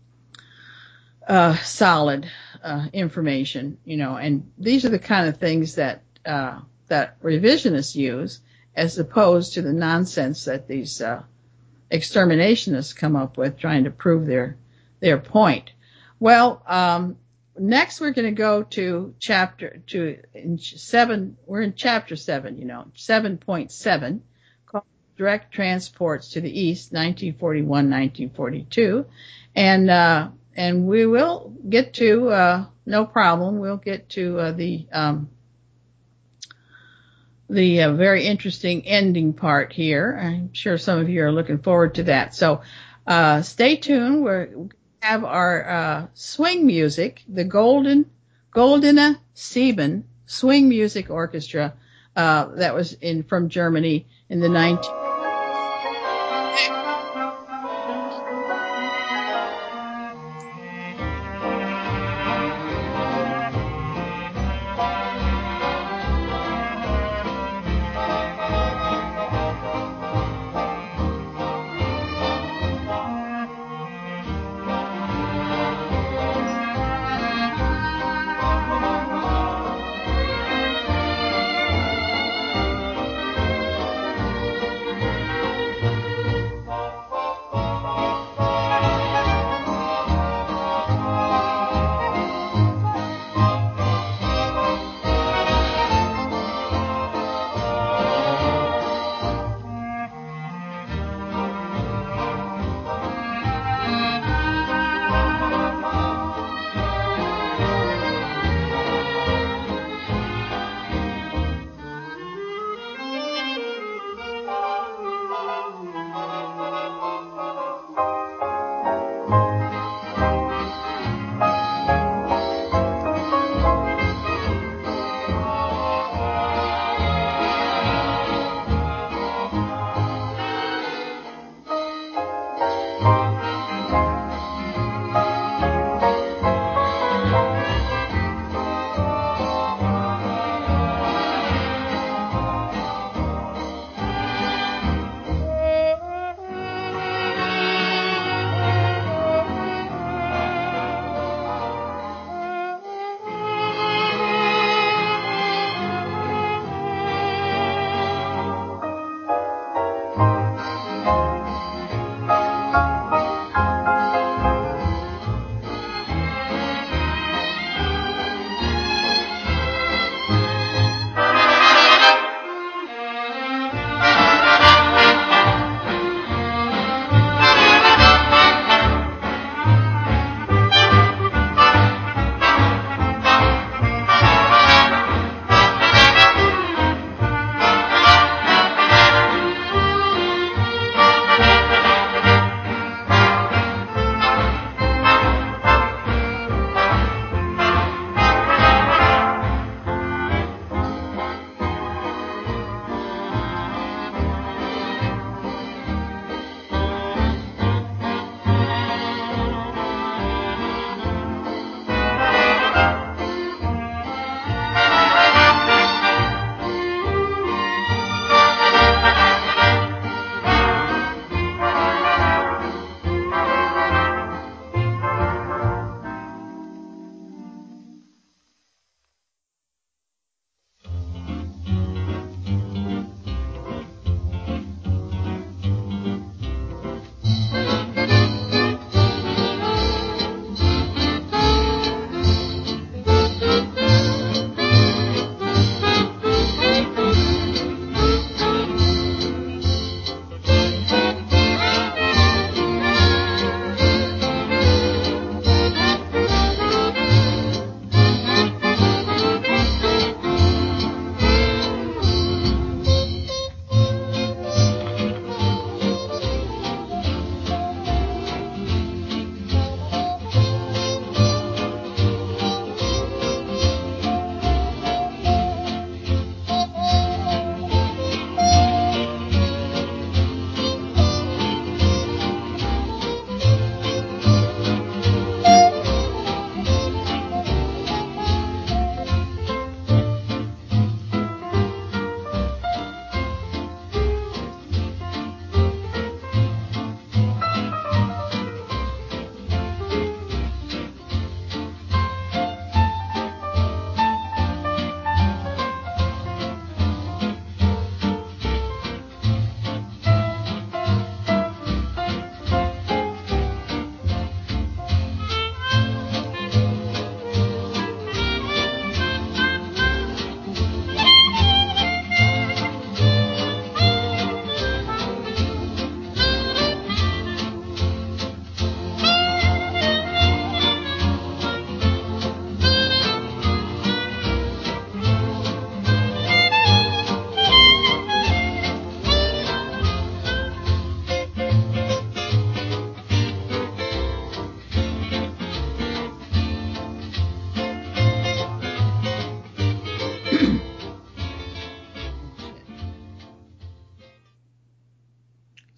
B: solid information, and these are the kind of things that that revisionists use as opposed to the nonsense that these exterminationists come up with trying to prove their point. Well, next we're going to go to chapter 7. We're in chapter 7, 7.7, called Direct Transports to the East, 1941-1942. And we will get to, no problem, we'll get to the very interesting ending part here. I'm sure some of you are looking forward to that. So stay tuned. We have our swing music, the Goldene Sieben Swing Music Orchestra that was from Germany in the 19...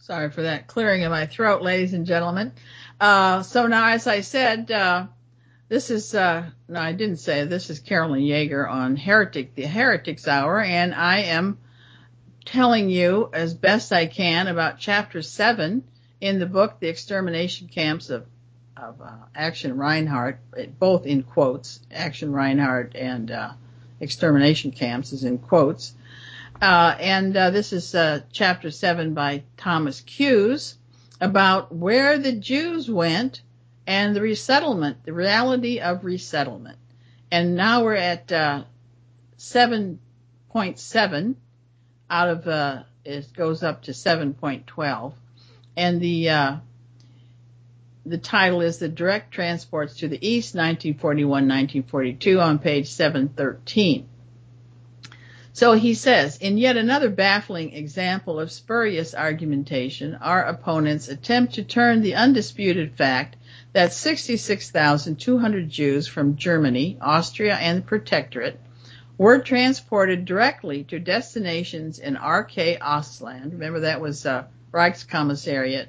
B: Sorry for that clearing of my throat, ladies and gentlemen. So now, as I said, this is, no, I didn't say, this is Carolyn Yeager on the Heretics Hour, and I am telling you as best I can about Chapter 7 in the book, The Extermination Camps of Action Reinhardt, both in quotes. Action Reinhardt and Extermination Camps is in quotes. And this is Chapter 7 by Thomas Hughes about where the Jews went and the resettlement, the reality of resettlement. And now we're at 7.7 out of, it goes up to 7.12. And the title is The Direct Transports to the East, 1941-1942, on page 713. So he says, in yet another baffling example of spurious argumentation, our opponents attempt to turn the undisputed fact that 66,200 Jews from Germany, Austria, and the Protectorate were transported directly to destinations in RK Ostland. Remember, that was Reichskommissariat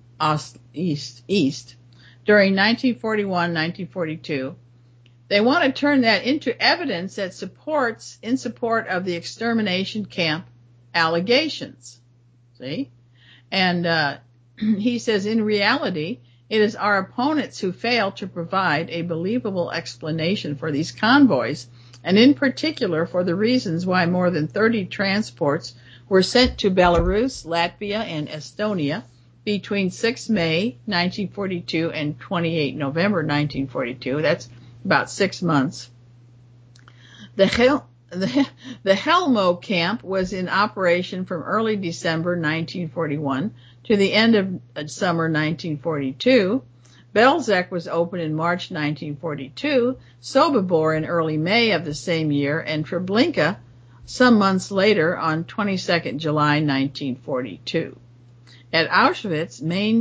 B: East during 1941-1942. They want to turn that into evidence that in support of the extermination camp allegations. See? And he says, in reality, it is our opponents who fail to provide a believable explanation for these convoys, and in particular for the reasons why more than 30 transports were sent to Belarus, Latvia, and Estonia between 6 May 1942 and 28 November 1942. That's about 6 months. The Helmo camp was in operation from early December 1941 to the end of summer 1942. Belzec was opened in March 1942, Sobibor in early May of the same year, and Treblinka some months later on 22nd July 1942. At Auschwitz,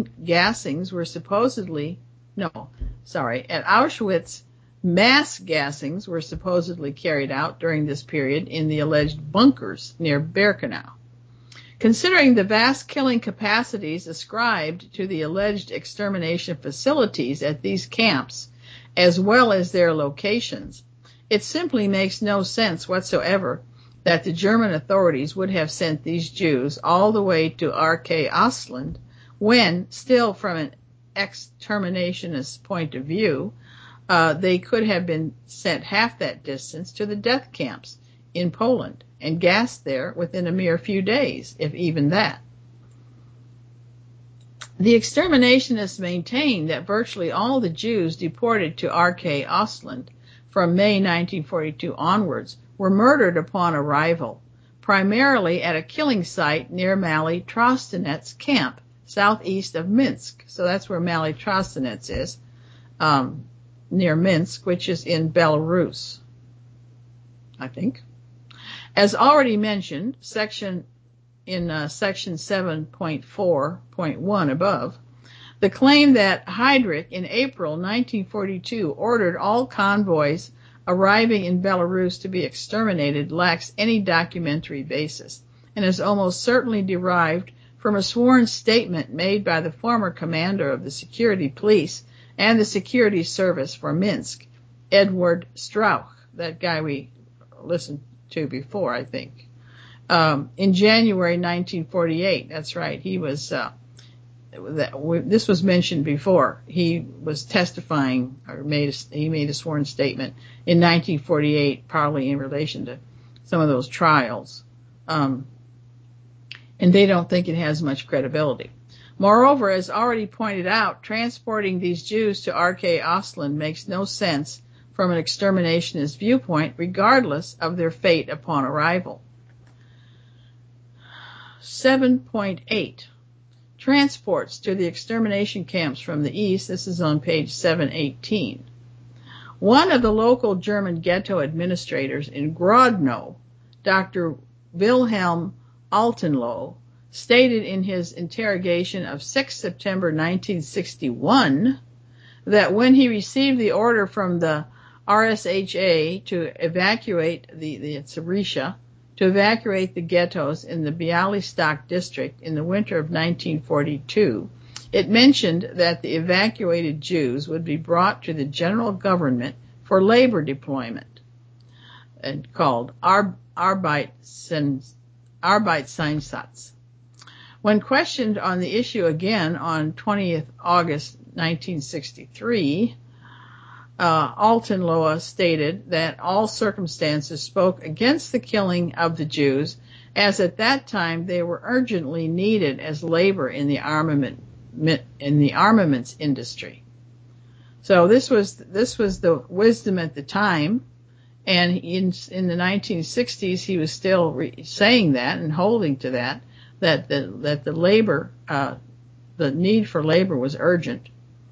B: mass gassings were supposedly carried out during this period in the alleged bunkers near Birkenau. Considering the vast killing capacities ascribed to the alleged extermination facilities at these camps, as well as their locations, it simply makes no sense whatsoever that the German authorities would have sent these Jews all the way to RK Ostland when, still from an exterminationist point of view, they could have been sent half that distance to the death camps in Poland and gassed there within a mere few days, if even that. The exterminationists maintain that virtually all the Jews deported to RK Ostland from May 1942 onwards were murdered upon arrival, primarily at a killing site near Mali Trostenets camp, southeast of Minsk. So that's where Mali Trostenets is, near Minsk, which is in Belarus, I think. As already mentioned, section 7.4.1 above, the claim that Heydrich in April 1942 ordered all convoys arriving in Belarus to be exterminated lacks any documentary basis and is almost certainly derived from a sworn statement made by the former commander of the security police and the security service for Minsk, Edward Strauch, that guy we listened to before, I think, in January 1948. That's right. He was, this was mentioned before. He was testifying, or he made a sworn statement in 1948, probably in relation to some of those trials. And they don't think it has much credibility. Moreover, as already pointed out, transporting these Jews to RK Ostland makes no sense from an exterminationist viewpoint, regardless of their fate upon arrival. 7.8. Transports to the extermination camps from the east. This is on page 718. One of the local German ghetto administrators in Grodno, Dr. Wilhelm Altenloh, stated in his interrogation of 6 September 1961 that when he received the order from the RSHA to evacuate the Zaporizhzhia to evacuate the ghettos in the Bialystok district in the winter of 1942, it mentioned that the evacuated Jews would be brought to the general government for labor deployment, and called Arbeitseinsatz. When questioned on the issue again on 20th August 1963, Alton Loa stated that all circumstances spoke against the killing of the Jews, as at that time they were urgently needed as labor in the armaments industry. So this was the wisdom at the time, and in the 1960s he was still saying that and holding to that the labor, the need for labor was urgent.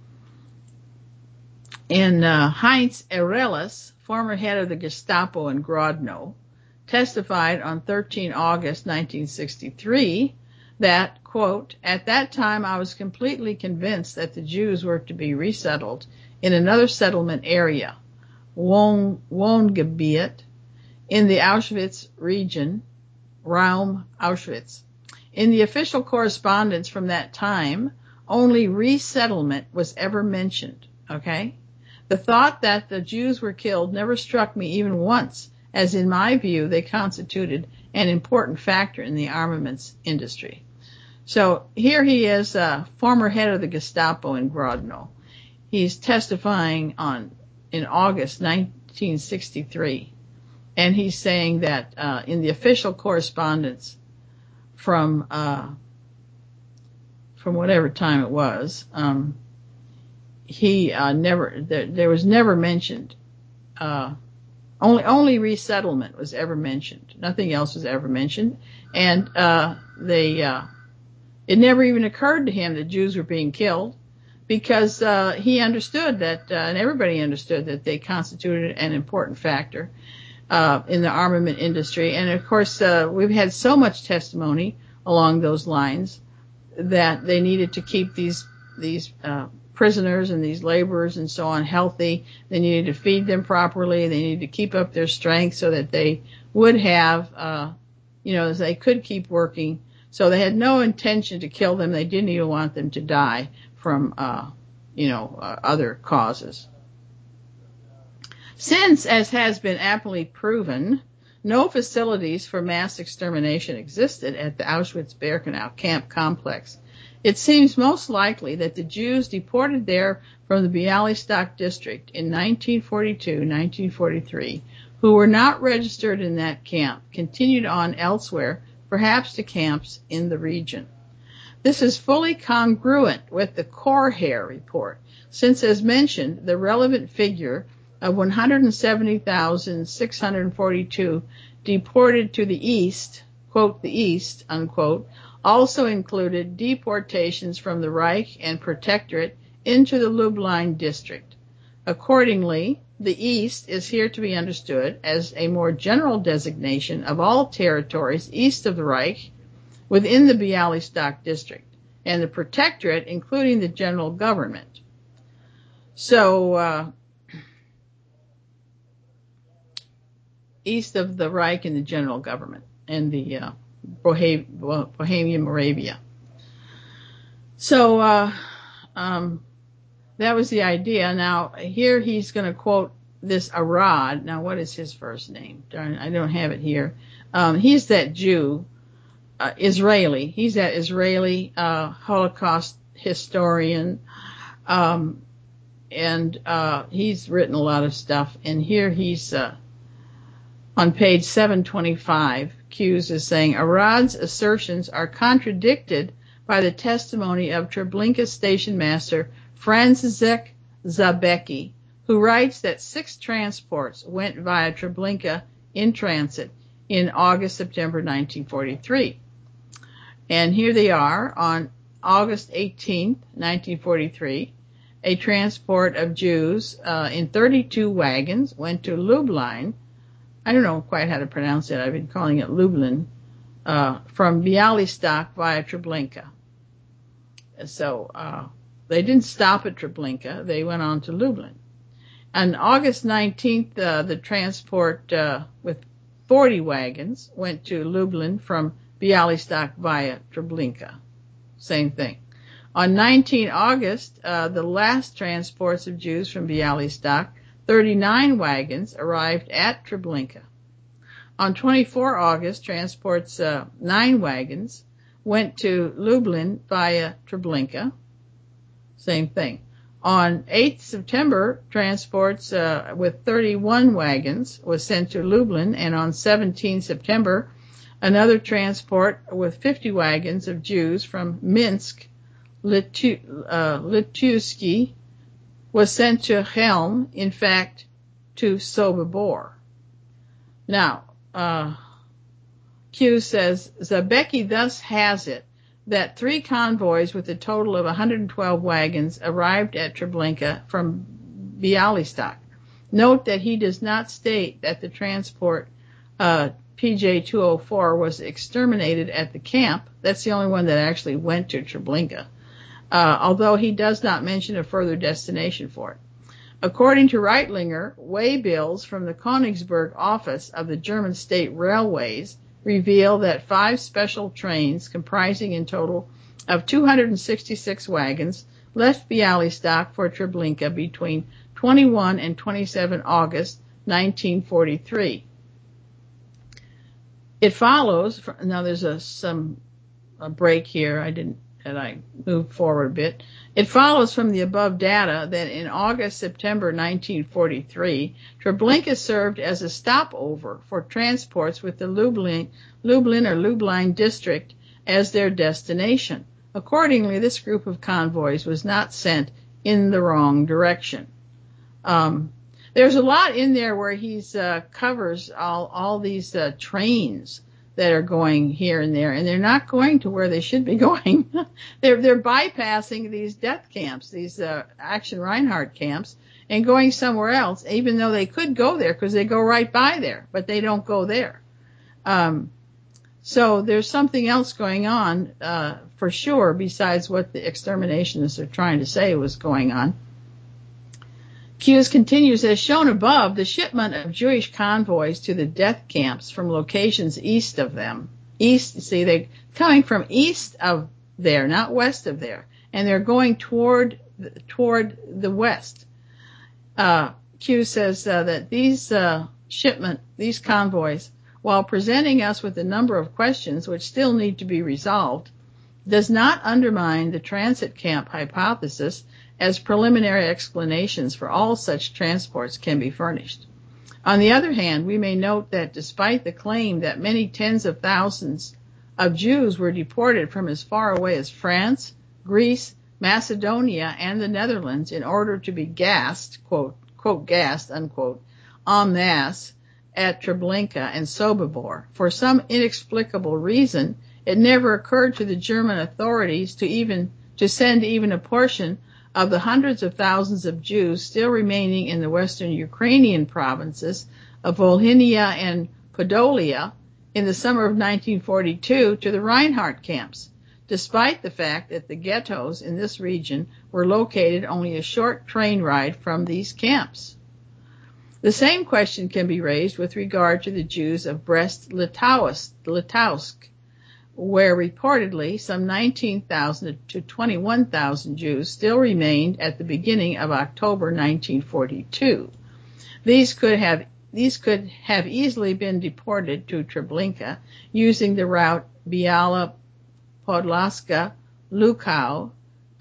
B: And Heinz Arelis, former head of the Gestapo in Grodno, testified on 13 August 1963 that, quote, at that time I was completely convinced that the Jews were to be resettled in another settlement area, Wohngebiet, in the Auschwitz region, Raum Auschwitz. In the official correspondence from that time, only resettlement was ever mentioned, okay? The thought that the Jews were killed never struck me even once, as in my view they constituted an important factor in the armaments industry. So here he is, former head of the Gestapo in Grodno. He's testifying in August 1963, and he's saying that in the official correspondence from whatever time it was, there was never mentioned, only resettlement was ever mentioned. Nothing else was ever mentioned. And it never even occurred to him that Jews were being killed, because he understood that, and everybody understood that they constituted an important factor in the armament industry. And of course, we've had so much testimony along those lines that they needed to keep these prisoners and these laborers and so on healthy. They needed to feed them properly. They needed to keep up their strength so that they would have, they could keep working. So they had no intention to kill them. They didn't even want them to die from, other causes. Since, as has been aptly proven, no facilities for mass extermination existed at the Auschwitz-Birkenau camp complex, it seems most likely that the Jews deported there from the Bialystok district in 1942-1943, who were not registered in that camp, continued on elsewhere, perhaps to camps in the region. This is fully congruent with the Korher report, since, as mentioned, the relevant figure of 170,642 deported to the East, quote, the East, unquote, also included deportations from the Reich and Protectorate into the Lublin district. Accordingly, the East is here to be understood as a more general designation of all territories east of the Reich within the Bialystok district, and the Protectorate including the general government. So, east of the Reich and the general government and the Bohemian Moravia. So that was the idea. Now here he's going to quote this Arad. Now what is his first name? Darn, I don't have it here. He's that Jew, Israeli. He's that Israeli Holocaust historian, and he's written a lot of stuff. And here he's on page 725, Hughes is saying, Arad's assertions are contradicted by the testimony of Treblinka station master Franziszek Zabecki, who writes that 6 transports went via Treblinka in transit in August-September 1943. And here they are. On August 18th, 1943, a transport of Jews in 32 wagons went to Lublin. I don't know quite how to pronounce it. I've been calling it Lublin, from Bialystok via Treblinka. So they didn't stop at Treblinka. They went on to Lublin. On August 19th, the transport with 40 wagons went to Lublin from Bialystok via Treblinka. Same thing. On 19 August, the last transports of Jews from Bialystok, 39 wagons, arrived at Treblinka. On 24 August, transports 9 wagons went to Lublin via Treblinka. Same thing. On 8th September, transports with 31 wagons was sent to Lublin, and on 17 September, another transport with 50 wagons of Jews from Minsk, Lituski, was sent to Chelm, in fact, to Sobibor. Now, Q says, Zabecki thus has it that 3 convoys with a total of 112 wagons arrived at Treblinka from Bialystok. Note that he does not state that the transport PJ-204 was exterminated at the camp. That's the only one that actually went to Treblinka, although he does not mention a further destination for it. According to Reitlinger, way bills from the Königsberg office of the German State Railways reveal that 5 special trains comprising in total of 266 wagons left Bialystok for Treblinka between 21 and 27 August 1943. It follows, now there's a break here, I moved forward a bit. It follows from the above data that in August-September 1943, Treblinka served as a stopover for transports with the Lublin district as their destination. Accordingly, this group of convoys was not sent in the wrong direction. There's a lot in there where he's covers all these trains that are going here and there, and they're not going to where they should be going. They're bypassing these death camps, these Action Reinhardt camps, and going somewhere else, even though they could go there because they go right by there, but they don't go there. So there's something else going on for sure besides what the exterminationists are trying to say was going on. Hughes continues, as shown above, the shipment of Jewish convoys to the death camps from locations east of them. See, they're coming from east of there, not west of there, and they're going toward the west. Hughes says that these convoys, while presenting us with a number of questions which still need to be resolved, does not undermine the transit camp hypothesis, as preliminary explanations for all such transports can be furnished. On the other hand, we may note that despite the claim that many tens of thousands of Jews were deported from as far away as France, Greece, Macedonia, and the Netherlands in order to be gassed, quote gassed, unquote, en masse at Treblinka and Sobibor, for some inexplicable reason, it never occurred to the German authorities to send even a portion of the hundreds of thousands of Jews still remaining in the western Ukrainian provinces of Volhynia and Podolia in the summer of 1942 to the Reinhardt camps, despite the fact that the ghettos in this region were located only a short train ride from these camps. The same question can be raised with regard to the Jews of Brest-Litovsk, where reportedly some 19,000 to 21,000 Jews still remained at the beginning of October 1942. These could have easily been deported to Treblinka using the route Biala, Podlaska, Lukau,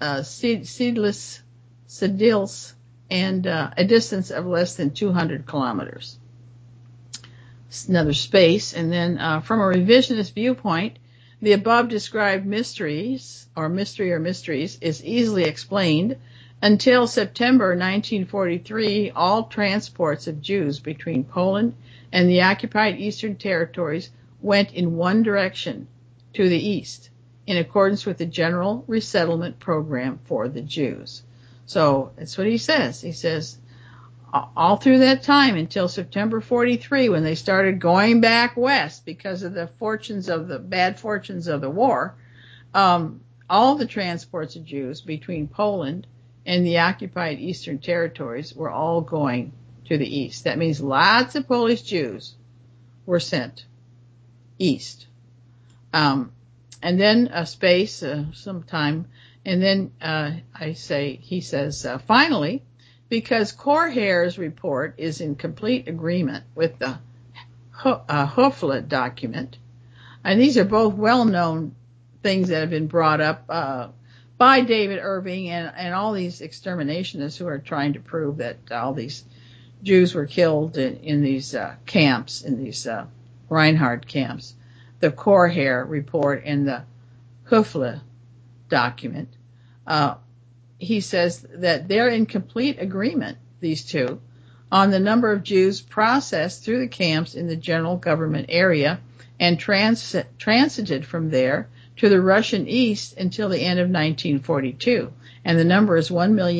B: Sedils, and a distance of less than 200 kilometers. Another space, and then from a revisionist viewpoint, the above described mystery is easily explained. Until September 1943, all transports of Jews between Poland and the occupied Eastern Territories went in one direction, to the east, in accordance with the general resettlement program for the Jews. So that's what he says. He says, all through that time until September 43, when they started going back west because of the bad fortunes of the war, all the transports of Jews between Poland and the occupied Eastern Territories were all going to the east. That means lots of Polish Jews were sent east. And then a space, some time, and then he says, finally, because Corhair's report is in complete agreement with the Hoefle document, and these are both well-known things that have been brought up by David Irving and all these exterminationists who are trying to prove that all these Jews were killed in these camps, in these Reinhard camps. The Corhair report and the Hoefle document. He says that they're in complete agreement, these two, on the number of Jews processed through the camps in the general government area and transited from there to the Russian East until the end of 1942. And the number is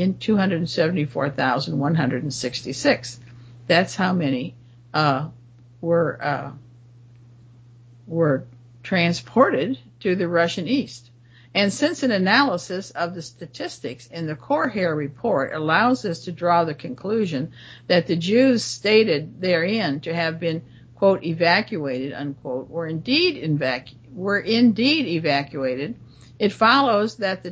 B: 1,274,166. That's how many were transported to the Russian East. And since an analysis of the statistics in the Corhair report allows us to draw the conclusion that the Jews stated therein to have been, quote, evacuated, unquote, were indeed evacuated, it follows that the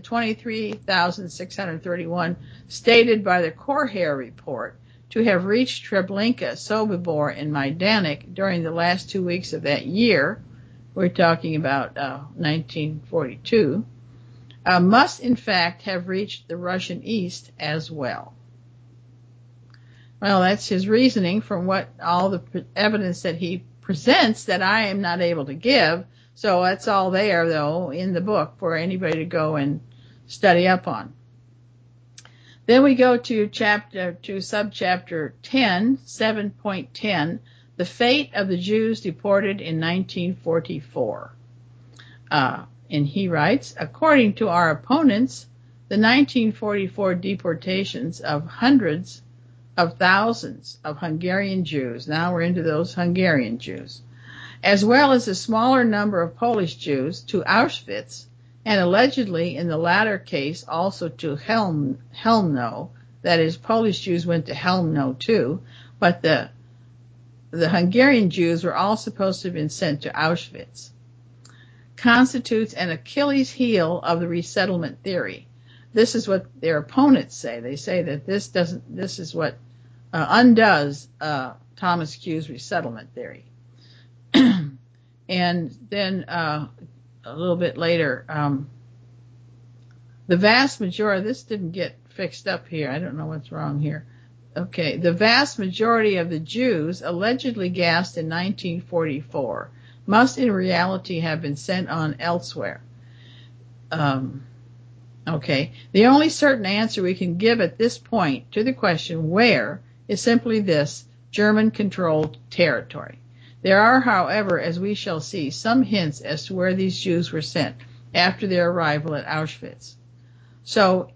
B: 23,631 stated by the Corhair report to have reached Treblinka, Sobibor, and Majdanek during the last 2 weeks of that year, we're talking about 1942, must in fact have reached the Russian East as well. Well, that's his reasoning from what all the evidence that he presents that I am not able to give. So that's all there, though, in the book for anybody to go and study up on. Then we go to subchapter 10, 7.10, the fate of the Jews deported in 1944. And he writes, according to our opponents, the 1944 deportations of hundreds of thousands of Hungarian Jews, now we're into those Hungarian Jews, as well as a smaller number of Polish Jews to Auschwitz, and allegedly in the latter case also to Chełmno, that is, Polish Jews went to Chełmno too, but the Hungarian Jews were all supposed to have been sent to Auschwitz, constitutes an Achilles heel of the resettlement theory. This is what their opponents say. They say that this is what undoes Thomas Kuhn's resettlement theory. And then a little bit later, the vast majority, this didn't get fixed up here. I don't know what's wrong here. Okay, the vast majority of the Jews allegedly gassed in 1944 must in reality have been sent on elsewhere. Okay, the only certain answer we can give at this point to the question where is simply this: German-controlled territory. There are, however, as we shall see, some hints as to where these Jews were sent after their arrival at Auschwitz. So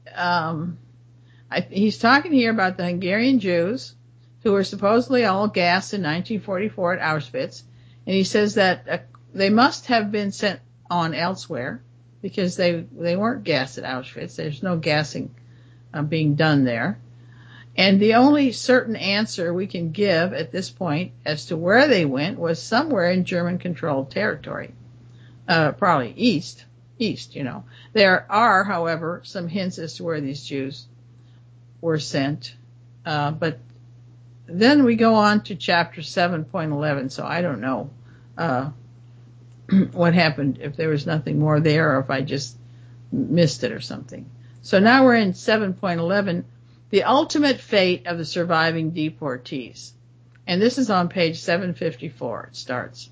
B: he's talking here about the Hungarian Jews who were supposedly all gassed in 1944 at Auschwitz, and he says that they must have been sent on elsewhere because they weren't gassed at Auschwitz. There's no gassing being done there. And the only certain answer we can give at this point as to where they went was somewhere in German-controlled territory, probably east, you know. There are, however, some hints as to where these Jews were sent. But then we go on to chapter 7.11, so I don't know what happened, if there was nothing more there or if I just missed it or something. So now we're in 7.11. The ultimate fate of the surviving deportees. And this is on page 754. It starts.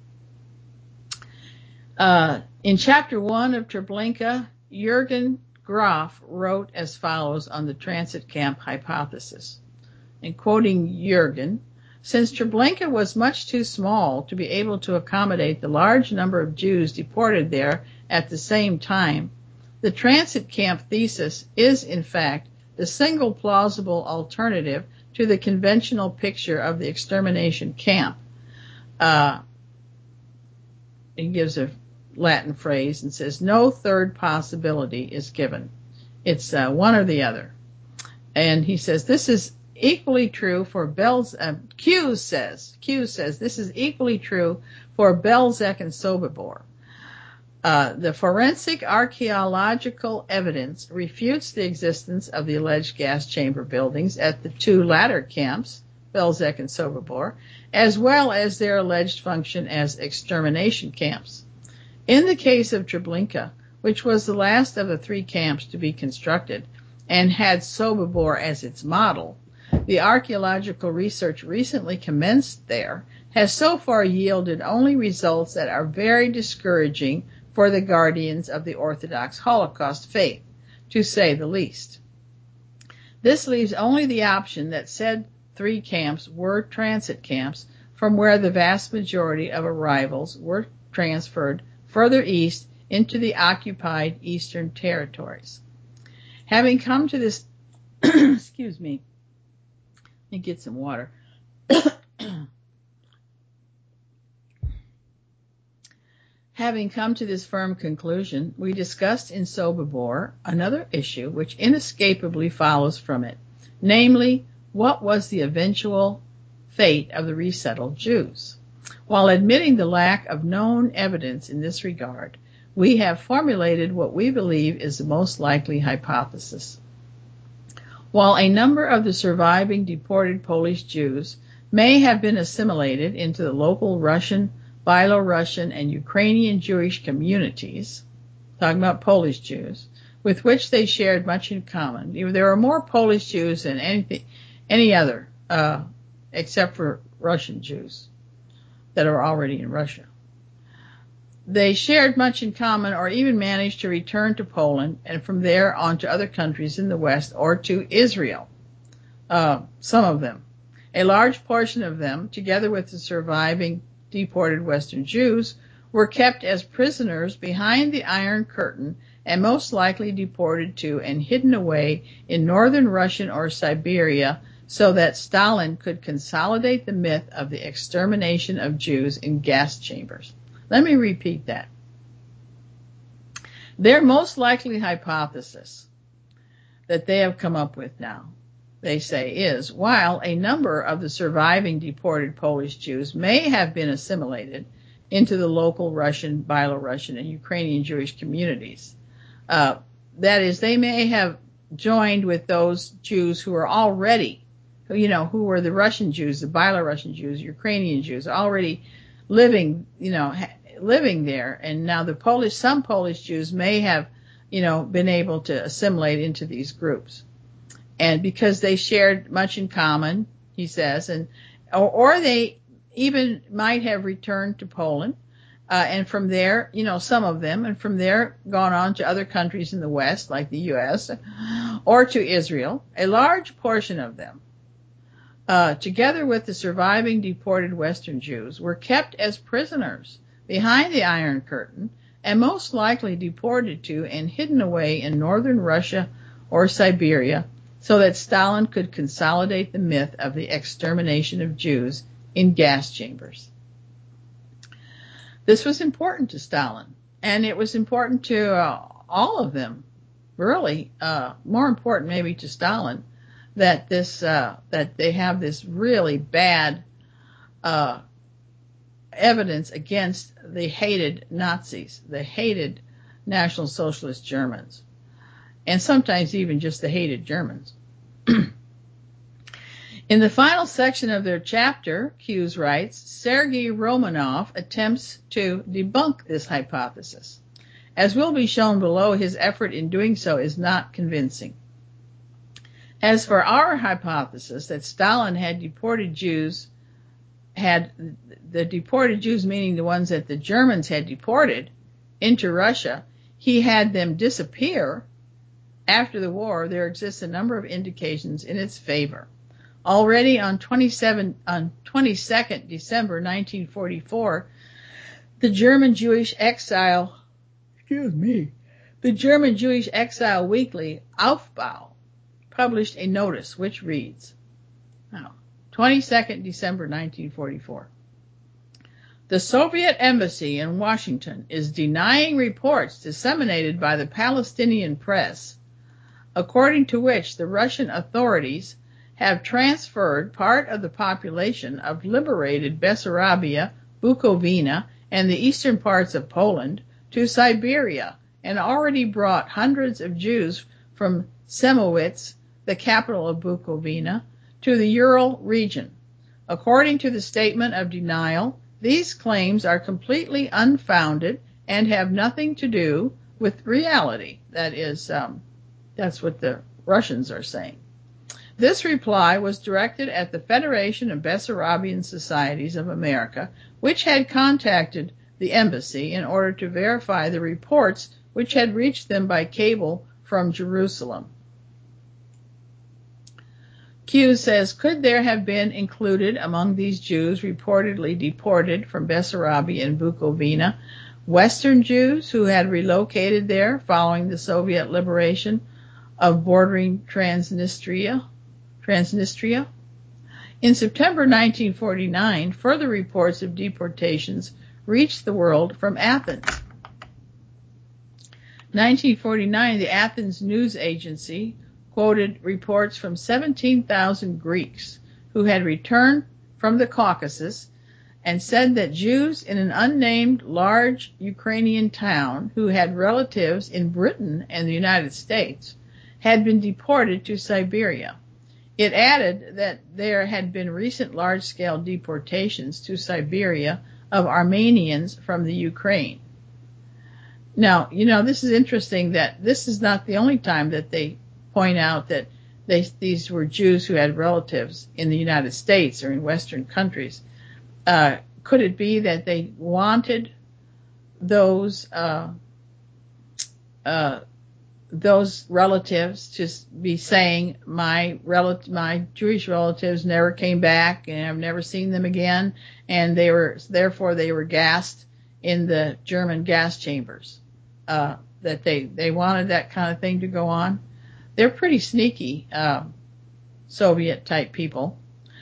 B: In chapter 1 of Treblinka, Jürgen Graf wrote as follows on the transit camp hypothesis. And quoting Jürgen, since Treblinka was much too small to be able to accommodate the large number of Jews deported there at the same time, the transit camp thesis is, in fact, the single plausible alternative to the conventional picture of the extermination camp. He gives a Latin phrase and says, no third possibility is given. It's one or the other. And he says, this is equally true for Q says this is equally true for Belzec and Sobibor. The forensic archaeological evidence refutes the existence of the alleged gas chamber buildings at the two latter camps, Belzec and Sobibor, as well as their alleged function as extermination camps. In the case of Treblinka, which was the last of the three camps to be constructed and had Sobibor as its model, the archaeological research recently commenced there has so far yielded only results that are very discouraging for the guardians of the Orthodox Holocaust faith, to say the least. This leaves only the option that said three camps were transit camps from where the vast majority of arrivals were transferred further east into the occupied eastern territories. Having come to this, excuse me, let me get some water. Having come to this firm conclusion, we discussed in Sobibor another issue which inescapably follows from it, namely, what was the eventual fate of the resettled Jews? While admitting the lack of known evidence in this regard, we have formulated what we believe is the most likely hypothesis. While a number of the surviving deported Polish Jews may have been assimilated into the local Russian, Byelorussian, and Ukrainian Jewish communities, talking about Polish Jews, with which they shared much in common. There are more Polish Jews than any other, except for Russian Jews that are already in Russia. They shared much in common or even managed to return to Poland and from there on to other countries in the West or to Israel, some of them. A large portion of them, together with the surviving deported Western Jews, were kept as prisoners behind the Iron Curtain and most likely deported to and hidden away in northern Russia or Siberia so that Stalin could consolidate the myth of the extermination of Jews in gas chambers. Let me repeat that. Their most likely hypothesis that they have come up with now, they say, is while a number of the surviving deported Polish Jews may have been assimilated into the local Russian, Byelorussian, and Ukrainian Jewish communities, that is, they may have joined with those Jews who are already, who were the Russian Jews, the Byelorussian Jews, Ukrainian Jews, already living there, and now some Polish Jews may have, been able to assimilate into these groups. And because they shared much in common, he says, or they even might have returned to Poland, and from there, some of them, and from there gone on to other countries in the West, like the U.S., or to Israel, a large portion of them, together with the surviving deported Western Jews, were kept as prisoners behind the Iron Curtain and most likely deported to and hidden away in northern Russia or Siberia so that Stalin could consolidate the myth of the extermination of Jews in gas chambers. This was important to Stalin, and it was important to all of them, really, more important maybe to Stalin, that they have this really bad evidence against the hated Nazis, the hated National Socialist Germans, and sometimes even just the hated Germans. In the final section of their chapter, Hughes writes, Sergei Romanov attempts to debunk this hypothesis. As will be shown below, his effort in doing so is not convincing. As for our hypothesis that Stalin had the deported Jews, meaning the ones that the Germans had deported into Russia, he had them disappear after the war, there exists a number of indications in its favor. Already on 22nd December 1944, the German Jewish exile weekly Aufbau published a notice which reads, 22nd December 1944. The Soviet embassy in Washington is denying reports disseminated by the Palestinian press, according to which the Russian authorities have transferred part of the population of liberated Bessarabia, Bukovina, and the eastern parts of Poland to Siberia, and already brought hundreds of Jews from Semowitz, the capital of Bukovina, to the Ural region. According to the statement of denial, these claims are completely unfounded and have nothing to do with reality. That is, that's what the Russians are saying. This reply was directed at the Federation of Bessarabian Societies of America, which had contacted the embassy in order to verify the reports which had reached them by cable from Jerusalem. Q says, could there have been included among these Jews reportedly deported from Bessarabia and Bukovina Western Jews who had relocated there following the Soviet liberation of bordering Transnistria? In September 1949, further reports of deportations reached the world from Athens. 1949, the Athens News Agency quoted reports from 17,000 Greeks who had returned from the Caucasus and said that Jews in an unnamed large Ukrainian town who had relatives in Britain and the United States had been deported to Siberia. It added that there had been recent large-scale deportations to Siberia of Armenians from the Ukraine. Now, this is interesting that this is not the only time that they point out that these were Jews who had relatives in the United States or in Western countries. Could it be that they wanted those relatives to be saying, my Jewish relatives never came back and I've never seen them again, and therefore they were gassed in the German gas chambers, that they wanted that kind of thing to go on? They're pretty sneaky, Soviet type people.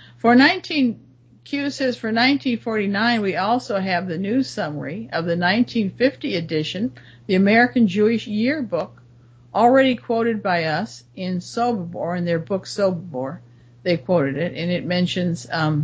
B: Q says for 1949, we also have the news summary of the 1950 edition, the American Jewish Yearbook, already quoted by us in Sobibor, in their book Sobibor. They quoted it, and it mentions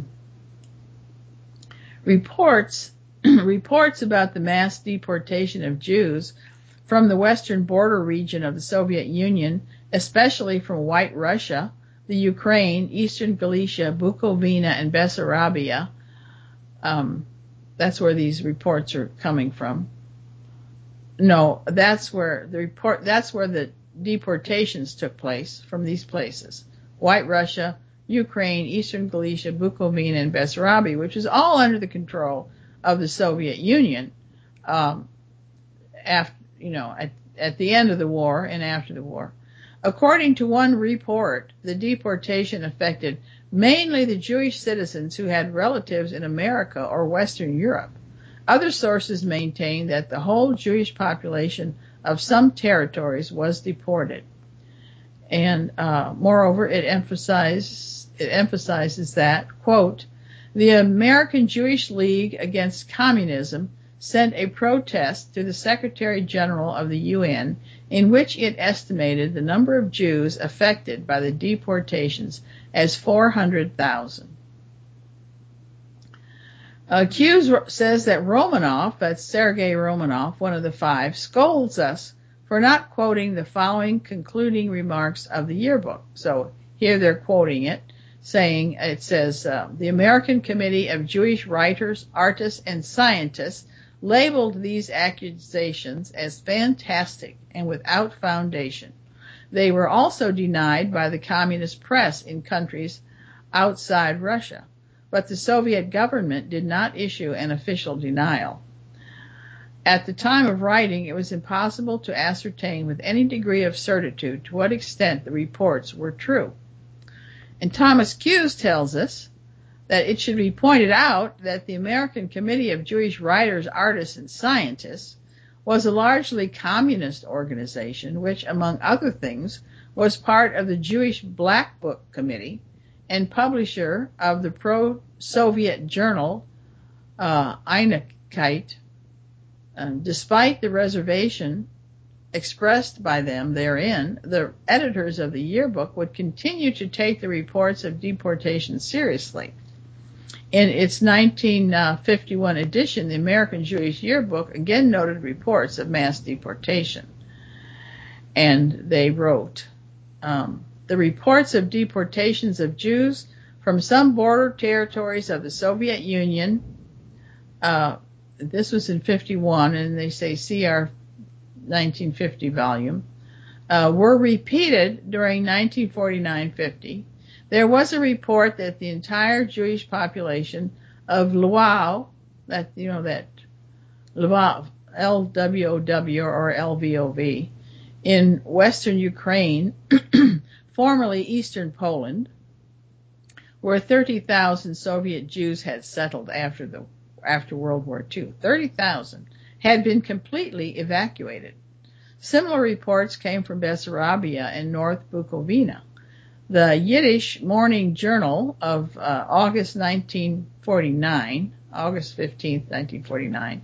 B: reports about the mass deportation of Jews from the western border region of the Soviet Union, especially from White Russia, the Ukraine, Eastern Galicia, Bukovina, and Bessarabia. That's where these reports are coming from. No, that's where the deportations took place, from these places. White Russia, Ukraine, Eastern Galicia, Bukovina, and Bessarabia, which is all under the control of the Soviet Union, at the end of the war and after the war. According to one report, the deportation affected mainly the Jewish citizens who had relatives in America or Western Europe. Other sources maintain that the whole Jewish population of some territories was deported. And moreover, it emphasizes that, quote, the American Jewish League Against Communism sent a protest to the Secretary General of the UN in which it estimated the number of Jews affected by the deportations as 400,000. Q says that Romanov, that's Sergei Romanov, one of the five, scolds us for not quoting the following concluding remarks of the yearbook. So here they're quoting it, saying, it says, the American Committee of Jewish Writers, Artists, and Scientists labeled these accusations as fantastic and without foundation. They were also denied by the communist press in countries outside Russia, but the Soviet government did not issue an official denial. At the time of writing, it was impossible to ascertain with any degree of certitude to what extent the reports were true. And Thomas Hughes tells us that it should be pointed out that the American Committee of Jewish Writers, Artists, and Scientists was a largely communist organization which, among other things, was part of the Jewish Black Book Committee and publisher of the pro-Soviet journal Einigkeit. Despite the reservation expressed by them therein, the editors of the yearbook would continue to take the reports of deportation seriously. In its 1951 edition, the American Jewish Yearbook again noted reports of mass deportation. And they wrote, the reports of deportations of Jews from some border territories of the Soviet Union, this was in 51, and they say CR 1950 volume, were repeated during 1949-50. There was a report that the entire Jewish population of Lwów, that Lwów, L-W-O-W or L-V-O-V, in western Ukraine, formerly eastern Poland, where 30,000 Soviet Jews had settled after World War II. 30,000 had been completely evacuated. Similar reports came from Bessarabia and North Bukovina. The Yiddish Morning Journal of August 15th, 1949,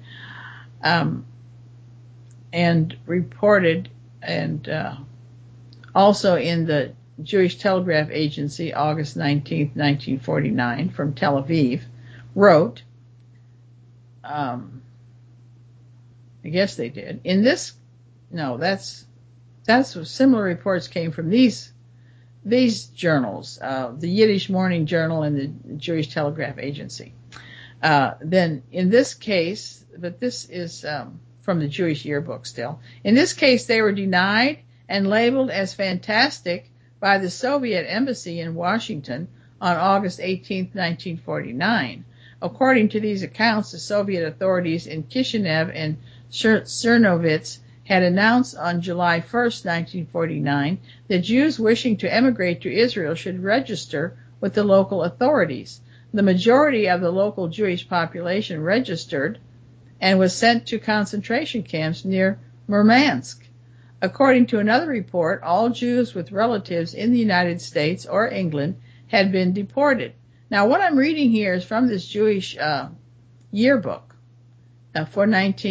B: and reported, and also in the Jewish Telegraph Agency, August 19th, 1949, from Tel Aviv, wrote, I guess they did. Similar reports came from these journals, the Yiddish Morning Journal and the Jewish Telegraph Agency. Then in this case, but this is from the Jewish Yearbook still, in this case they were denied and labeled as fantastic by the Soviet Embassy in Washington on August 18th, 1949. According to these accounts, the Soviet authorities in Kishinev and Cernovitz had announced on July 1st, 1949, that Jews wishing to emigrate to Israel should register with the local authorities. The majority of the local Jewish population registered and was sent to concentration camps near Murmansk. According to another report, all Jews with relatives in the United States or England had been deported. Now, what I'm reading here is from this Jewish yearbook for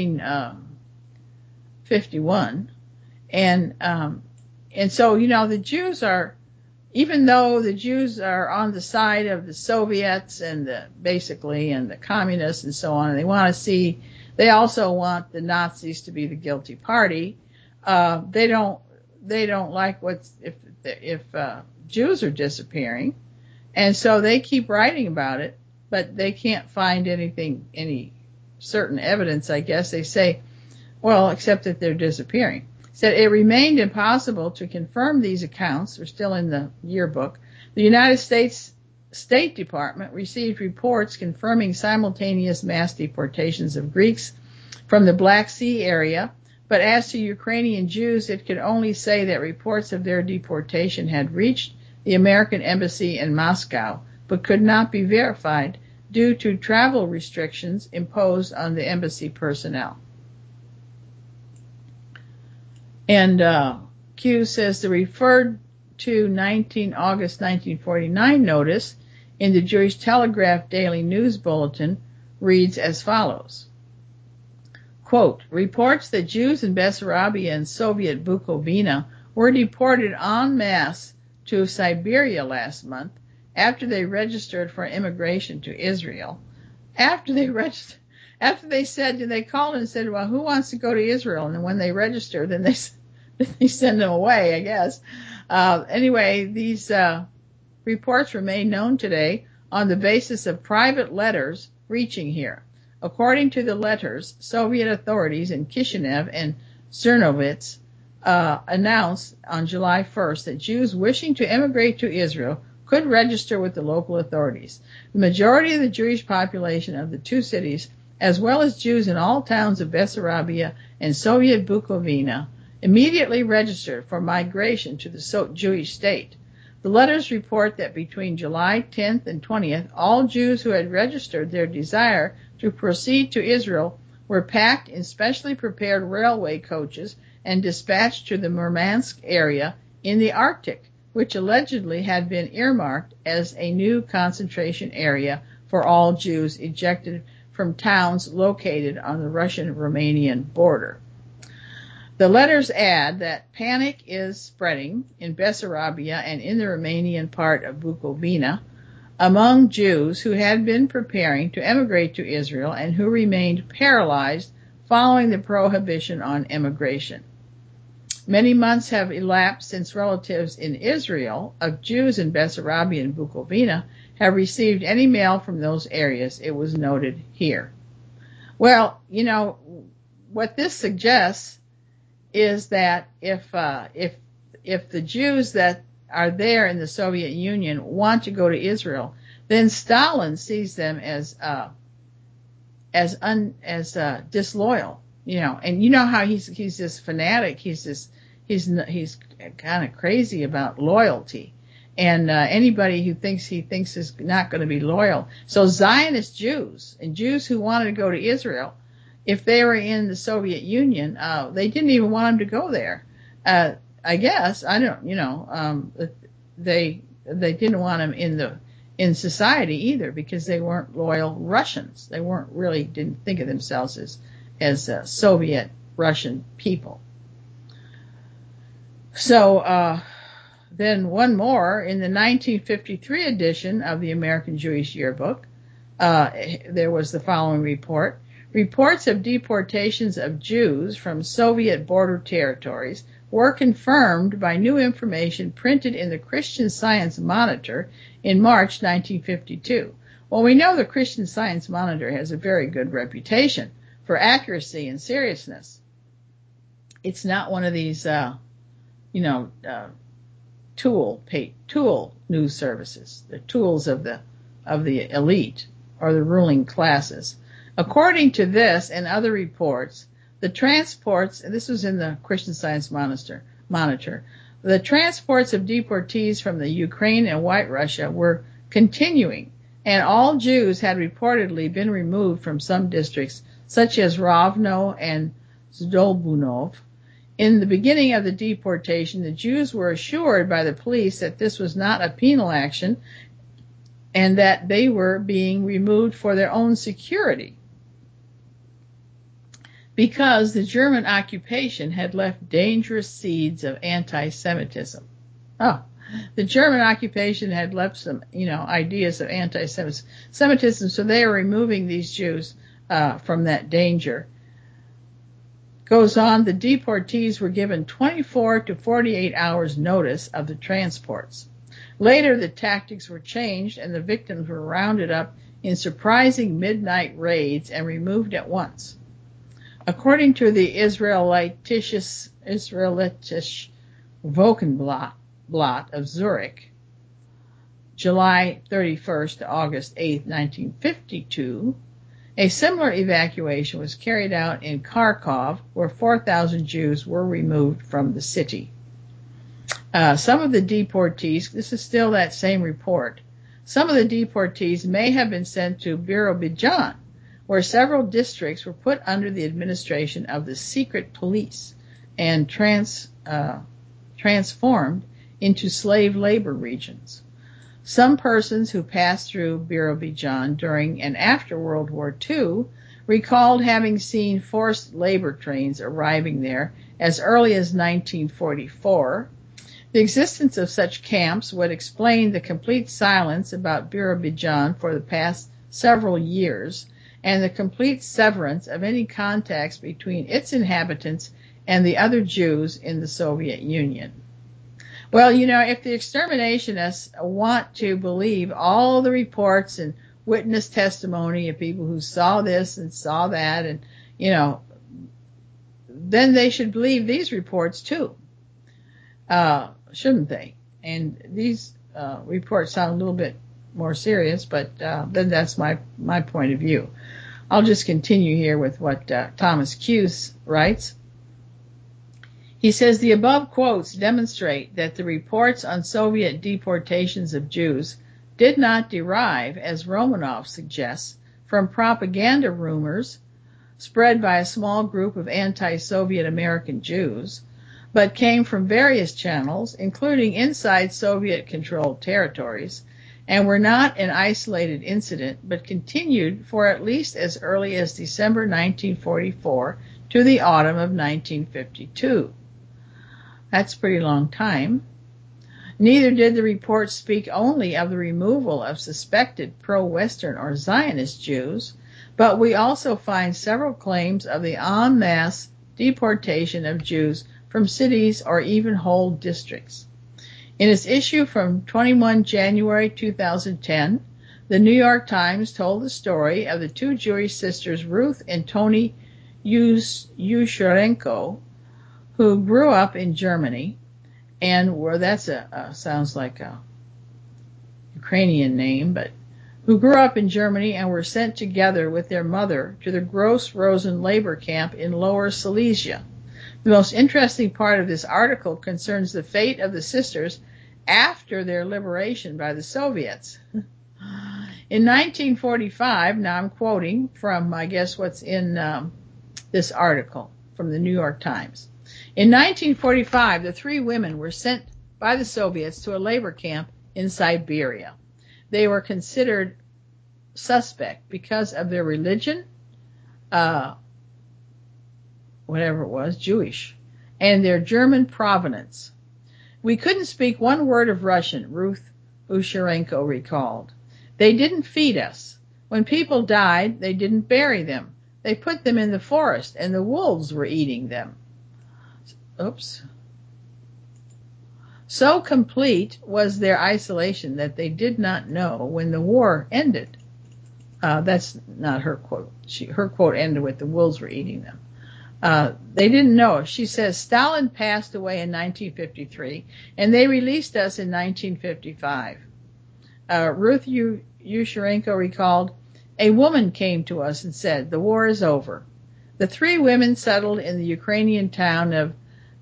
B: 1951, and so the Jews are, even though the Jews are on the side of the Soviets and the communists and so on, and they also want the Nazis to be the guilty party. They don't like if Jews are disappearing. And so they keep writing about it, but they can't find any certain evidence, I guess. They say, well, except that they're disappearing. Said it remained impossible to confirm these accounts. They're still in the yearbook. The United States State Department received reports confirming simultaneous mass deportations of Greeks from the Black Sea area, but as to Ukrainian Jews, it could only say that reports of their deportation had reached the American Embassy in Moscow, but could not be verified due to travel restrictions imposed on the embassy personnel. And Q says the referred to August 1949 notice in the Jewish Telegraph Daily News Bulletin reads as follows. Quote, reports that Jews in Bessarabia and Soviet Bukovina were deported en masse to Siberia last month after they registered for immigration to Israel. After they said, they called and said, well, who wants to go to Israel? And then when they register, then they send them away, I guess. Anyway, these reports remain known today on the basis of private letters reaching here. According to the letters, Soviet authorities in Kishinev and Cernovitz announced on July 1st that Jews wishing to emigrate to Israel could register with the local authorities. The majority of the Jewish population of the two cities, as well as Jews in all towns of Bessarabia and Soviet Bukovina, immediately registered for migration to the Jewish state. The letters report that between July 10th and 20th, all Jews who had registered their desire to proceed to Israel were packed in specially prepared railway coaches and dispatched to the Murmansk area in the Arctic, which allegedly had been earmarked as a new concentration area for all Jews ejected from towns located on the Russian-Romanian border. The letters add that panic is spreading in Bessarabia and in the Romanian part of Bukovina among Jews who had been preparing to emigrate to Israel and who remained paralyzed following the prohibition on emigration. Many months have elapsed since relatives in Israel of Jews in Bessarabia and Bukovina have received any mail from those areas, it was noted here. Well, what this suggests is that if the Jews that are there in the Soviet Union want to go to Israel, then Stalin sees them as disloyal, and you know how he's this fanatic, he's kind of crazy about loyalty, and anybody who thinks is not going to be loyal. So Zionist Jews and Jews who wanted to go to Israel, if they were in the Soviet Union, they didn't even want them to go there. I guess they didn't want them in society either because they weren't loyal Russians. They didn't think of themselves as Soviet Russian people. So then one more, in the 1953 edition of the American Jewish Yearbook, there was the following report. Reports of deportations of Jews from Soviet border territories were confirmed by new information printed in the Christian Science Monitor in March 1952. Well, we know the Christian Science Monitor has a very good reputation for accuracy and seriousness. It's not one of these, tool news services, the tools of the elite or the ruling classes. According to this and other reports, the transports, and this was in the Christian Science Monitor, the transports of deportees from the Ukraine and White Russia were continuing, and all Jews had reportedly been removed from some districts, such as Rovno and Zdolbunov. In the beginning of the deportation, the Jews were assured by the police that this was not a penal action and that they were being removed for their own security, because the German occupation had left dangerous seeds of anti-Semitism. Oh, the German occupation had left some, ideas of anti-Semitism, so they are removing these Jews from that danger. Goes on, the deportees were given 24 to 48 hours notice of the transports. Later, the tactics were changed and the victims were rounded up in surprising midnight raids and removed at once. According to the Israelitische Wochenblatt of Zurich, July 31st to August 8, 1952, a similar evacuation was carried out in Kharkov, where 4,000 Jews were removed from the city. Some of the deportees, this is still that same report, some of the deportees may have been sent to Birobidzhan, where several districts were put under the administration of the secret police and transformed into slave labor regions. Some persons who passed through Birobidzhan during and after World War II recalled having seen forced labor trains arriving there as early as 1944. The existence of such camps would explain the complete silence about Birobidzhan for the past several years, and the complete severance of any contacts between its inhabitants and the other Jews in the Soviet Union. Well, if the exterminationists want to believe all the reports and witness testimony of people who saw this and saw that, and, then they should believe these reports too, shouldn't they? And these reports sound a little bit more serious, but then that's my point of view. I'll just continue here with what Thomas Cuse writes. He says the above quotes demonstrate that the reports on Soviet deportations of Jews did not derive, as Romanov suggests, from propaganda rumors spread by a small group of anti-Soviet American Jews, but came from various channels, including inside Soviet-controlled territories, and were not an isolated incident, but continued for at least as early as December 1944 to the autumn of 1952. That's a pretty long time. Neither did the report speak only of the removal of suspected pro-Western or Zionist Jews, but we also find several claims of the en masse deportation of Jews from cities or even whole districts. In its issue from 21 January 2010, the New York Times told the story of the two Jewish sisters, Ruth and Toni Yusharenko, who grew up in Germany, and sounds like a Ukrainian name, but who grew up in Germany and were sent together with their mother to the Gross Rosen labor camp in Lower Silesia. The most interesting part of this article concerns the fate of the sisters after their liberation by the Soviets. In 1945, now I'm quoting from, I guess, what's in this article from the New York Times. In 1945, the three women were sent by the Soviets to a labor camp in Siberia. They were considered suspect because of their religion, whatever it was, Jewish, and their German provenance. We couldn't speak one word of Russian, Ruth Usharenko recalled. They didn't feed us. When people died, they didn't bury them. They put them in the forest, and the wolves were eating them. Oops. So complete was their isolation that they did not know when the war ended. That's not her quote. Her quote ended with the wolves were eating them. They didn't know. She says, Stalin passed away in 1953, and they released us in 1955. Ruth Yusharenko recalled, a woman came to us and said, the war is over. The three women settled in the Ukrainian town of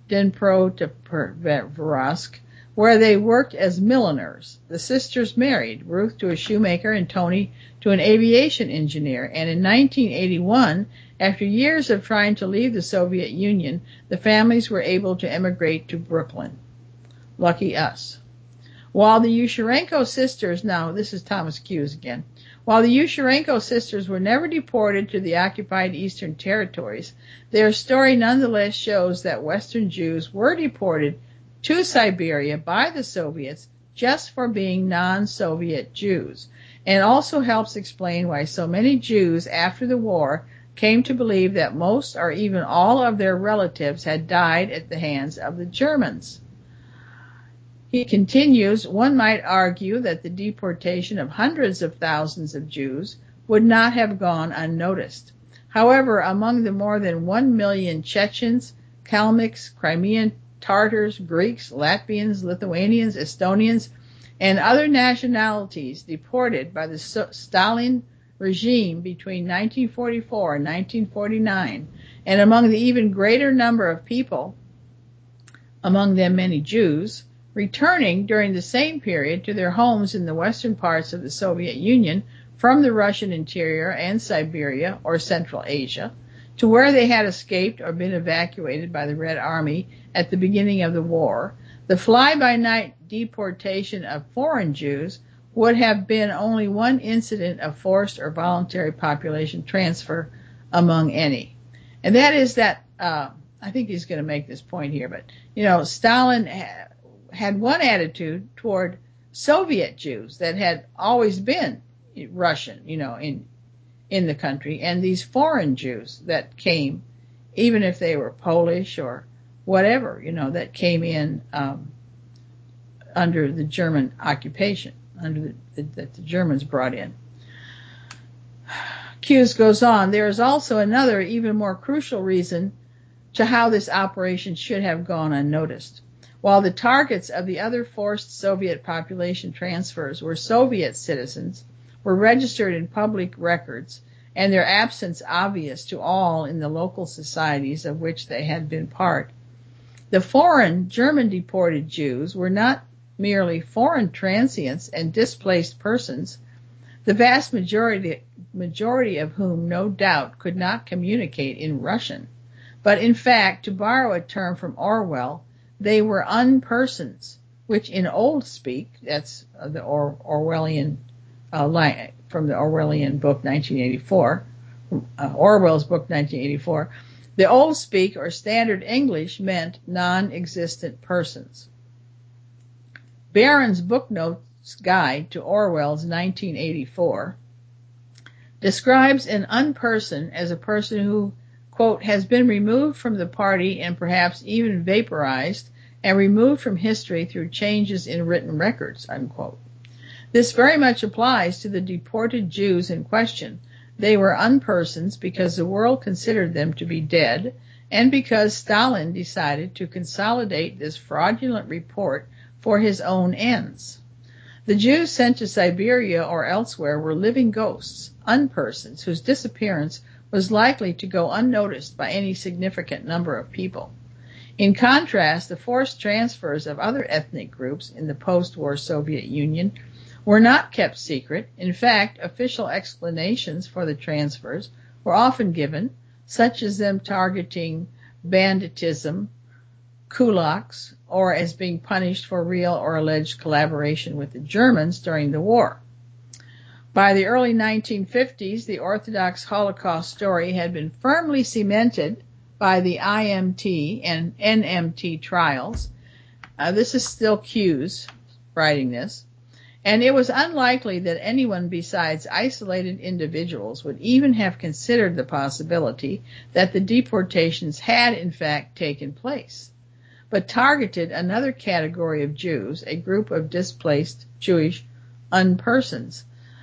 B: Dnipropetrovsk, where they worked as milliners. The sisters married, Ruth to a shoemaker and Toni to an aviation engineer, and in 1981, after years of trying to leave the Soviet Union, the families were able to emigrate to Brooklyn. Lucky us. While the Yusharenko sisters, now this is Thomas Hughes again, while the Yusharenko sisters were never deported to the occupied Eastern Territories, their story nonetheless shows that Western Jews were deported to Siberia by the Soviets just for being non-Soviet Jews, and also helps explain why so many Jews after the war came to believe that most or even all of their relatives had died at the hands of the Germans. He continues, one might argue that the deportation of hundreds of thousands of Jews would not have gone unnoticed. However, among the more than 1 million Chechens, Kalmyks, Crimean Tatars, Greeks, Latvians, Lithuanians, Estonians, and other nationalities deported by the Stalin regime between 1944 and 1949, and among the even greater number of people, among them many Jews, returning during the same period to their homes in the western parts of the Soviet Union from the Russian interior and Siberia or Central Asia, to where they had escaped or been evacuated by the Red Army at the beginning of the war, the fly-by-night deportation of foreign Jews would have been only one incident of forced or voluntary population transfer among any. And that is that, I think he's going to make this point here, but, Stalin had one attitude toward Soviet Jews that had always been Russian, in the country, and these foreign Jews that came, even if they were Polish or whatever, that came in under the German occupation, that the Germans brought in. Hughes goes on, there is also another, even more crucial reason to how this operation should have gone unnoticed. While the targets of the other forced Soviet population transfers were Soviet citizens, were registered in public records, and their absence obvious to all in the local societies of which they had been part, the foreign German deported Jews were not merely foreign transients and displaced persons, the vast majority of whom no doubt could not communicate in Russian, but in fact, to borrow a term from Orwell, they were unpersons, which in old speak, that's the Orwellian line from the Orwellian book 1984, Orwell's book 1984, The old speak or standard English meant non-existent persons. Barron's Booknotes Guide to Orwell's 1984 describes an unperson as a person who, quote, has been removed from the party and perhaps even vaporized and removed from history through changes in written records, unquote. This very much applies to the deported Jews in question. They were unpersons because the world considered them to be dead and because Stalin decided to consolidate this fraudulent report for his own ends. The Jews sent to Siberia or elsewhere were living ghosts, unpersons whose disappearance was likely to go unnoticed by any significant number of people. In contrast, the forced transfers of other ethnic groups in the post-war Soviet Union were not kept secret. In fact, official explanations for the transfers were often given, such as them targeting banditism, kulaks, or as being punished for real or alleged collaboration with the Germans during the war. By the early 1950s, the Orthodox Holocaust story had been firmly cemented by the IMT and NMT trials. This is still Hughes writing this. And it was unlikely that anyone besides isolated individuals would even have considered the possibility that the deportations had in fact taken place, but targeted another category of Jews, a group of displaced Jewish unpersons.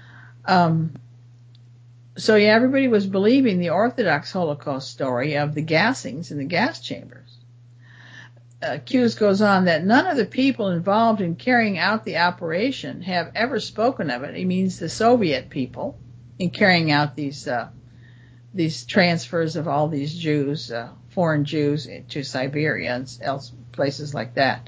B: So yeah, everybody was believing the Orthodox Holocaust story of the gassings in the gas chambers. Hughes goes on that none of the people involved in carrying out the operation have ever spoken of it. He means the Soviet people in carrying out these transfers of all these Jews, foreign Jews, to Siberia and else places like that.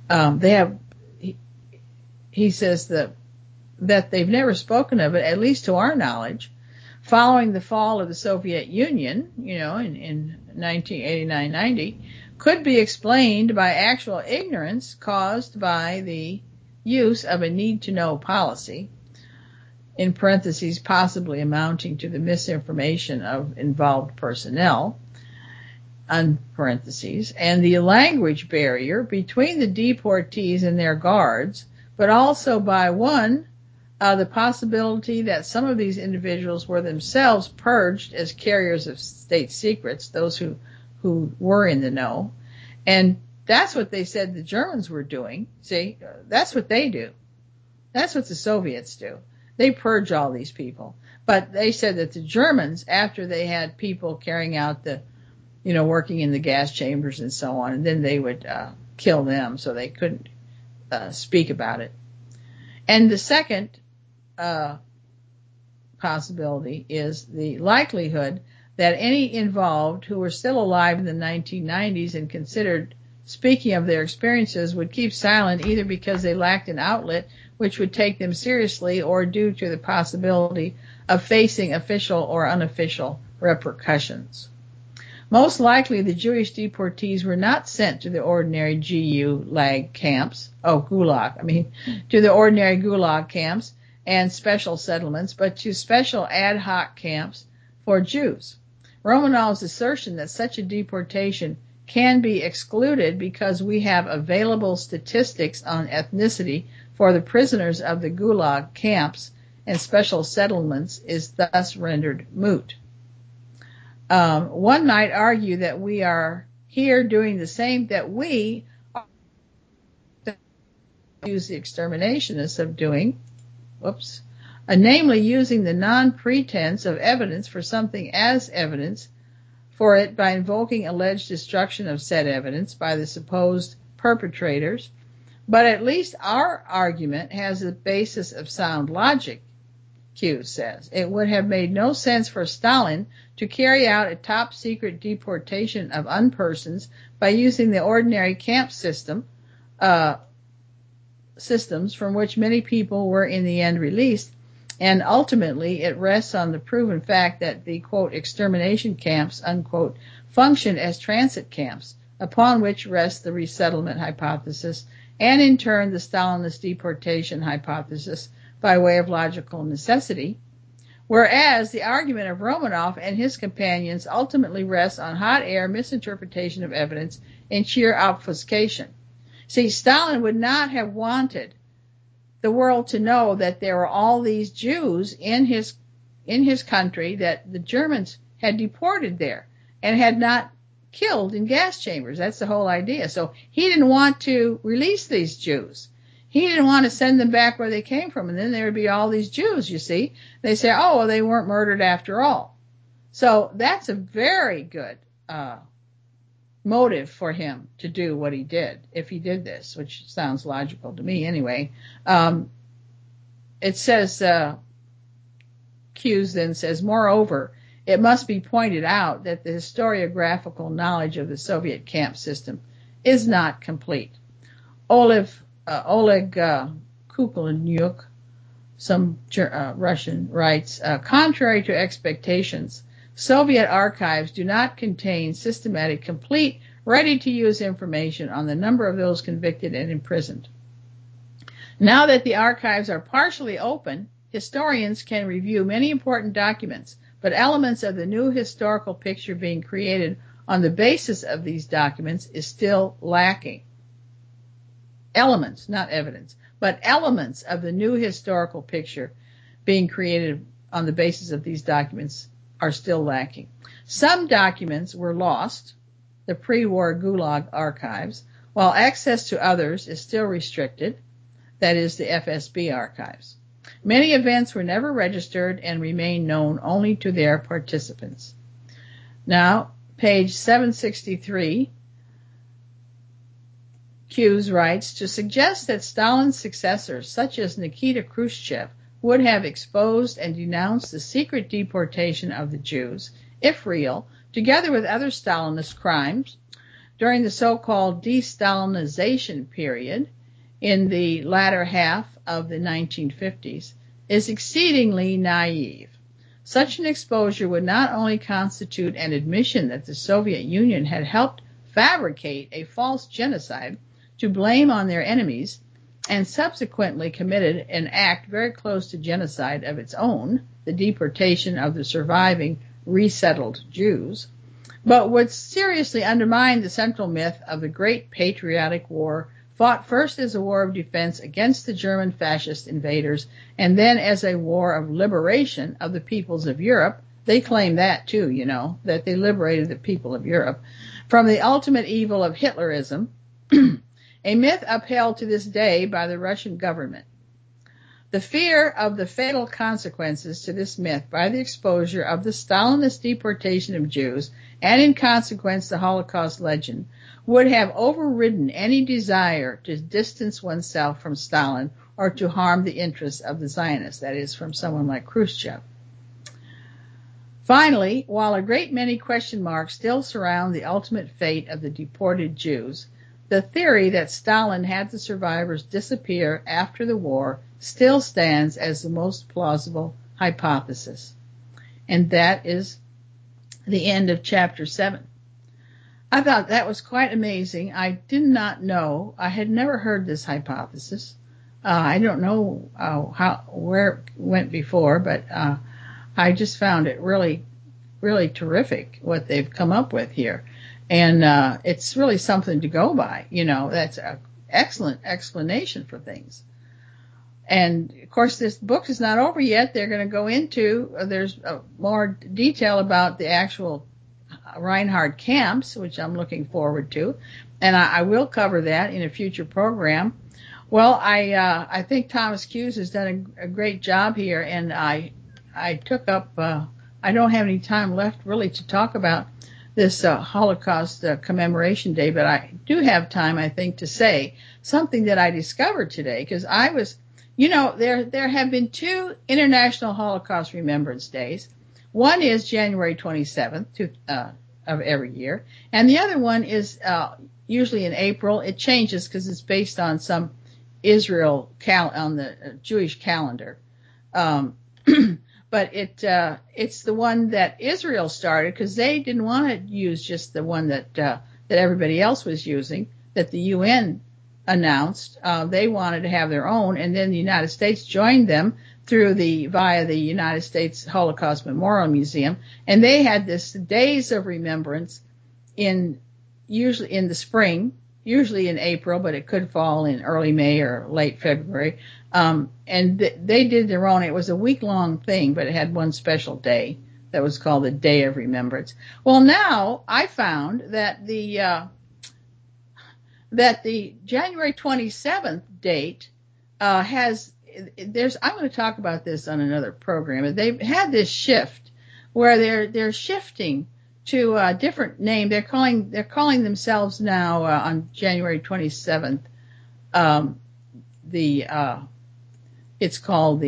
B: He says that they've never spoken of it, at least to our knowledge, following the fall of the Soviet Union, in 1989-90. Could be explained by actual ignorance caused by the use of a need-to-know policy, in parentheses, possibly amounting to the misinformation of involved personnel, parentheses, and the language barrier between the deportees and their guards, but also by the possibility that some of these individuals were themselves purged as carriers of state secrets, those who were in the know. And that's what they said the Germans were doing. See, that's what they do. That's what the Soviets do. They purge all these people. But they said that the Germans, after they had people carrying out working in the gas chambers and so on, and then they would kill them so they couldn't speak about it. And the second possibility is the likelihood that any involved who were still alive in the 1990s and considered speaking of their experiences would keep silent either because they lacked an outlet which would take them seriously or due to the possibility of facing official or unofficial repercussions. Most likely the Jewish deportees were not sent to the ordinary Gulag camps, to the ordinary Gulag camps and special settlements, but to special ad hoc camps for Jews. Romanov's assertion that such a deportation can be excluded because we have available statistics on ethnicity for the prisoners of the Gulag camps and special settlements is thus rendered moot. One might argue that we are here doing the same that we use the exterminationists of doing, namely using the non-pretense of evidence for something as evidence for it by invoking alleged destruction of said evidence by the supposed perpetrators. But at least our argument has a basis of sound logic, Q says. It would have made no sense for Stalin to carry out a top-secret deportation of unpersons by using the ordinary camp systems from which many people were in the end released, and ultimately it rests on the proven fact that the, quote, extermination camps, unquote, function as transit camps, upon which rests the resettlement hypothesis, and in turn the Stalinist deportation hypothesis by way of logical necessity. Whereas the argument of Romanov and his companions ultimately rests on hot air misinterpretation of evidence and sheer obfuscation. See, Stalin would not have wanted the world to know that there were all these Jews in his country that the Germans had deported there and had not killed in gas chambers. That's the whole idea. So he didn't want to release these Jews. He didn't want to send them back where they came from. And then there would be all these Jews, you see. They say, oh, well, they weren't murdered after all. So that's a very good motive for him to do what he did, if he did this, which sounds logical to me anyway. It says, Hughes then says, moreover, it must be pointed out that the historiographical knowledge of the Soviet camp system is not complete. Oleg Kukulinyuk, some Russian, writes, contrary to expectations, Soviet archives do not contain systematic, complete, ready-to-use information on the number of those convicted and imprisoned. Now that the archives are partially open, historians can review many important documents, but elements of the new historical picture being created on the basis of these documents is still lacking. Elements, not evidence, but elements of the new historical picture being created on the basis of these documents are still lacking. Some documents were lost, the pre-war Gulag archives, while access to others is still restricted, that is, the FSB archives. Many events were never registered and remain known only to their participants. Now, page 763, Hughes writes, to suggest that Stalin's successors, such as Nikita Khrushchev, would have exposed and denounced the secret deportation of the Jews, if real, together with other Stalinist crimes, during the so-called de-Stalinization period in the latter half of the 1950s, is exceedingly naive. Such an exposure would not only constitute an admission that the Soviet Union had helped fabricate a false genocide to blame on their enemies, and subsequently committed an act very close to genocide of its own, the deportation of the surviving resettled Jews, but would seriously undermine the central myth of the Great Patriotic War, fought first as a war of defense against the German fascist invaders, and then as a war of liberation of the peoples of Europe. They claim that too, you know, that they liberated the people of Europe from the ultimate evil of Hitlerism, a myth upheld to this day by the Russian government. The fear of the fatal consequences to this myth by the exposure of the Stalinist deportation of Jews, and in consequence the Holocaust legend, would have overridden any desire to distance oneself from Stalin or to harm the interests of the Zionists, that is, from someone like Khrushchev. Finally, while a great many question marks still surround the ultimate fate of the deported Jews, the theory that Stalin had the survivors disappear after the war still stands as the most plausible hypothesis. And that is the end of chapter 7. I thought that was quite amazing. I did not know. I had never heard this hypothesis. I don't know where it went before, but I just found it really, really terrific what they've come up with here. And it's really something to go by. You know, that's an excellent explanation for things. And, of course, this book is not over yet. They're going to go into, there's more detail about the actual Reinhard camps, which I'm looking forward to. And I will cover that in a future program. Well, I think Thomas Hughes has done a great job here. And I took up, I don't have any time left really to talk about this Holocaust commemoration day, but I do have time, I think, to say something that I discovered today, because I was, you know, there have been two International Holocaust Remembrance Days. One is January 27th of every year, and the other one is usually in April. It changes because it's based on some on the Jewish calendar. But it's the one that Israel started because they didn't want to use just the one that everybody else was using, that the UN announced. They wanted to have their own, and then the United States joined them via the United States Holocaust Memorial Museum, and they had this Days of Remembrance usually in the spring, usually in April, but it could fall in early May or late February. And they did their own. It was a week-long thing, but it had one special day that was called the Day of Remembrance. Well, now I found that the January 27th date I'm going to talk about this on another program. They've had this shift where they're shifting to a different name. They're calling themselves now on January 27th. It's called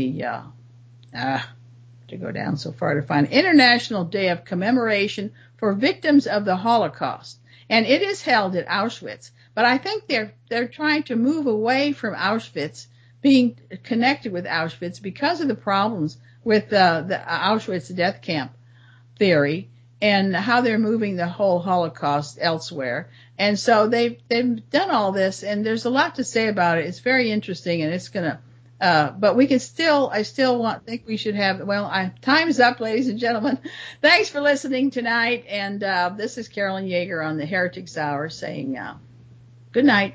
B: to go down so far to find International Day of Commemoration for Victims of the Holocaust, and it is held at Auschwitz. But I think they're trying to move away from Auschwitz, being connected with Auschwitz because of the problems with the Auschwitz death camp theory and how they're moving the whole Holocaust elsewhere. And so they've done all this, and there's a lot to say about it. It's very interesting, and it's gonna. But we can I think we should have. Well, time's up, ladies and gentlemen. Thanks for listening tonight, and this is Carolyn Yeager on the Heretics Hour saying good night.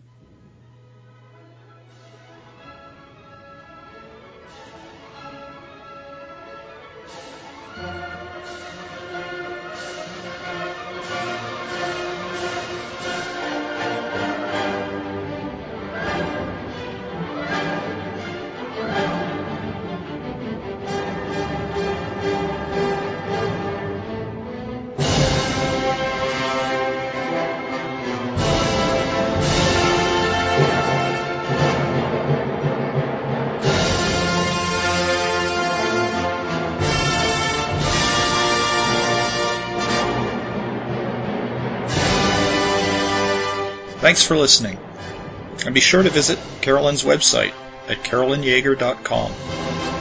A: Thanks for listening, and be sure to visit Carolyn's website at carolynyeager.com.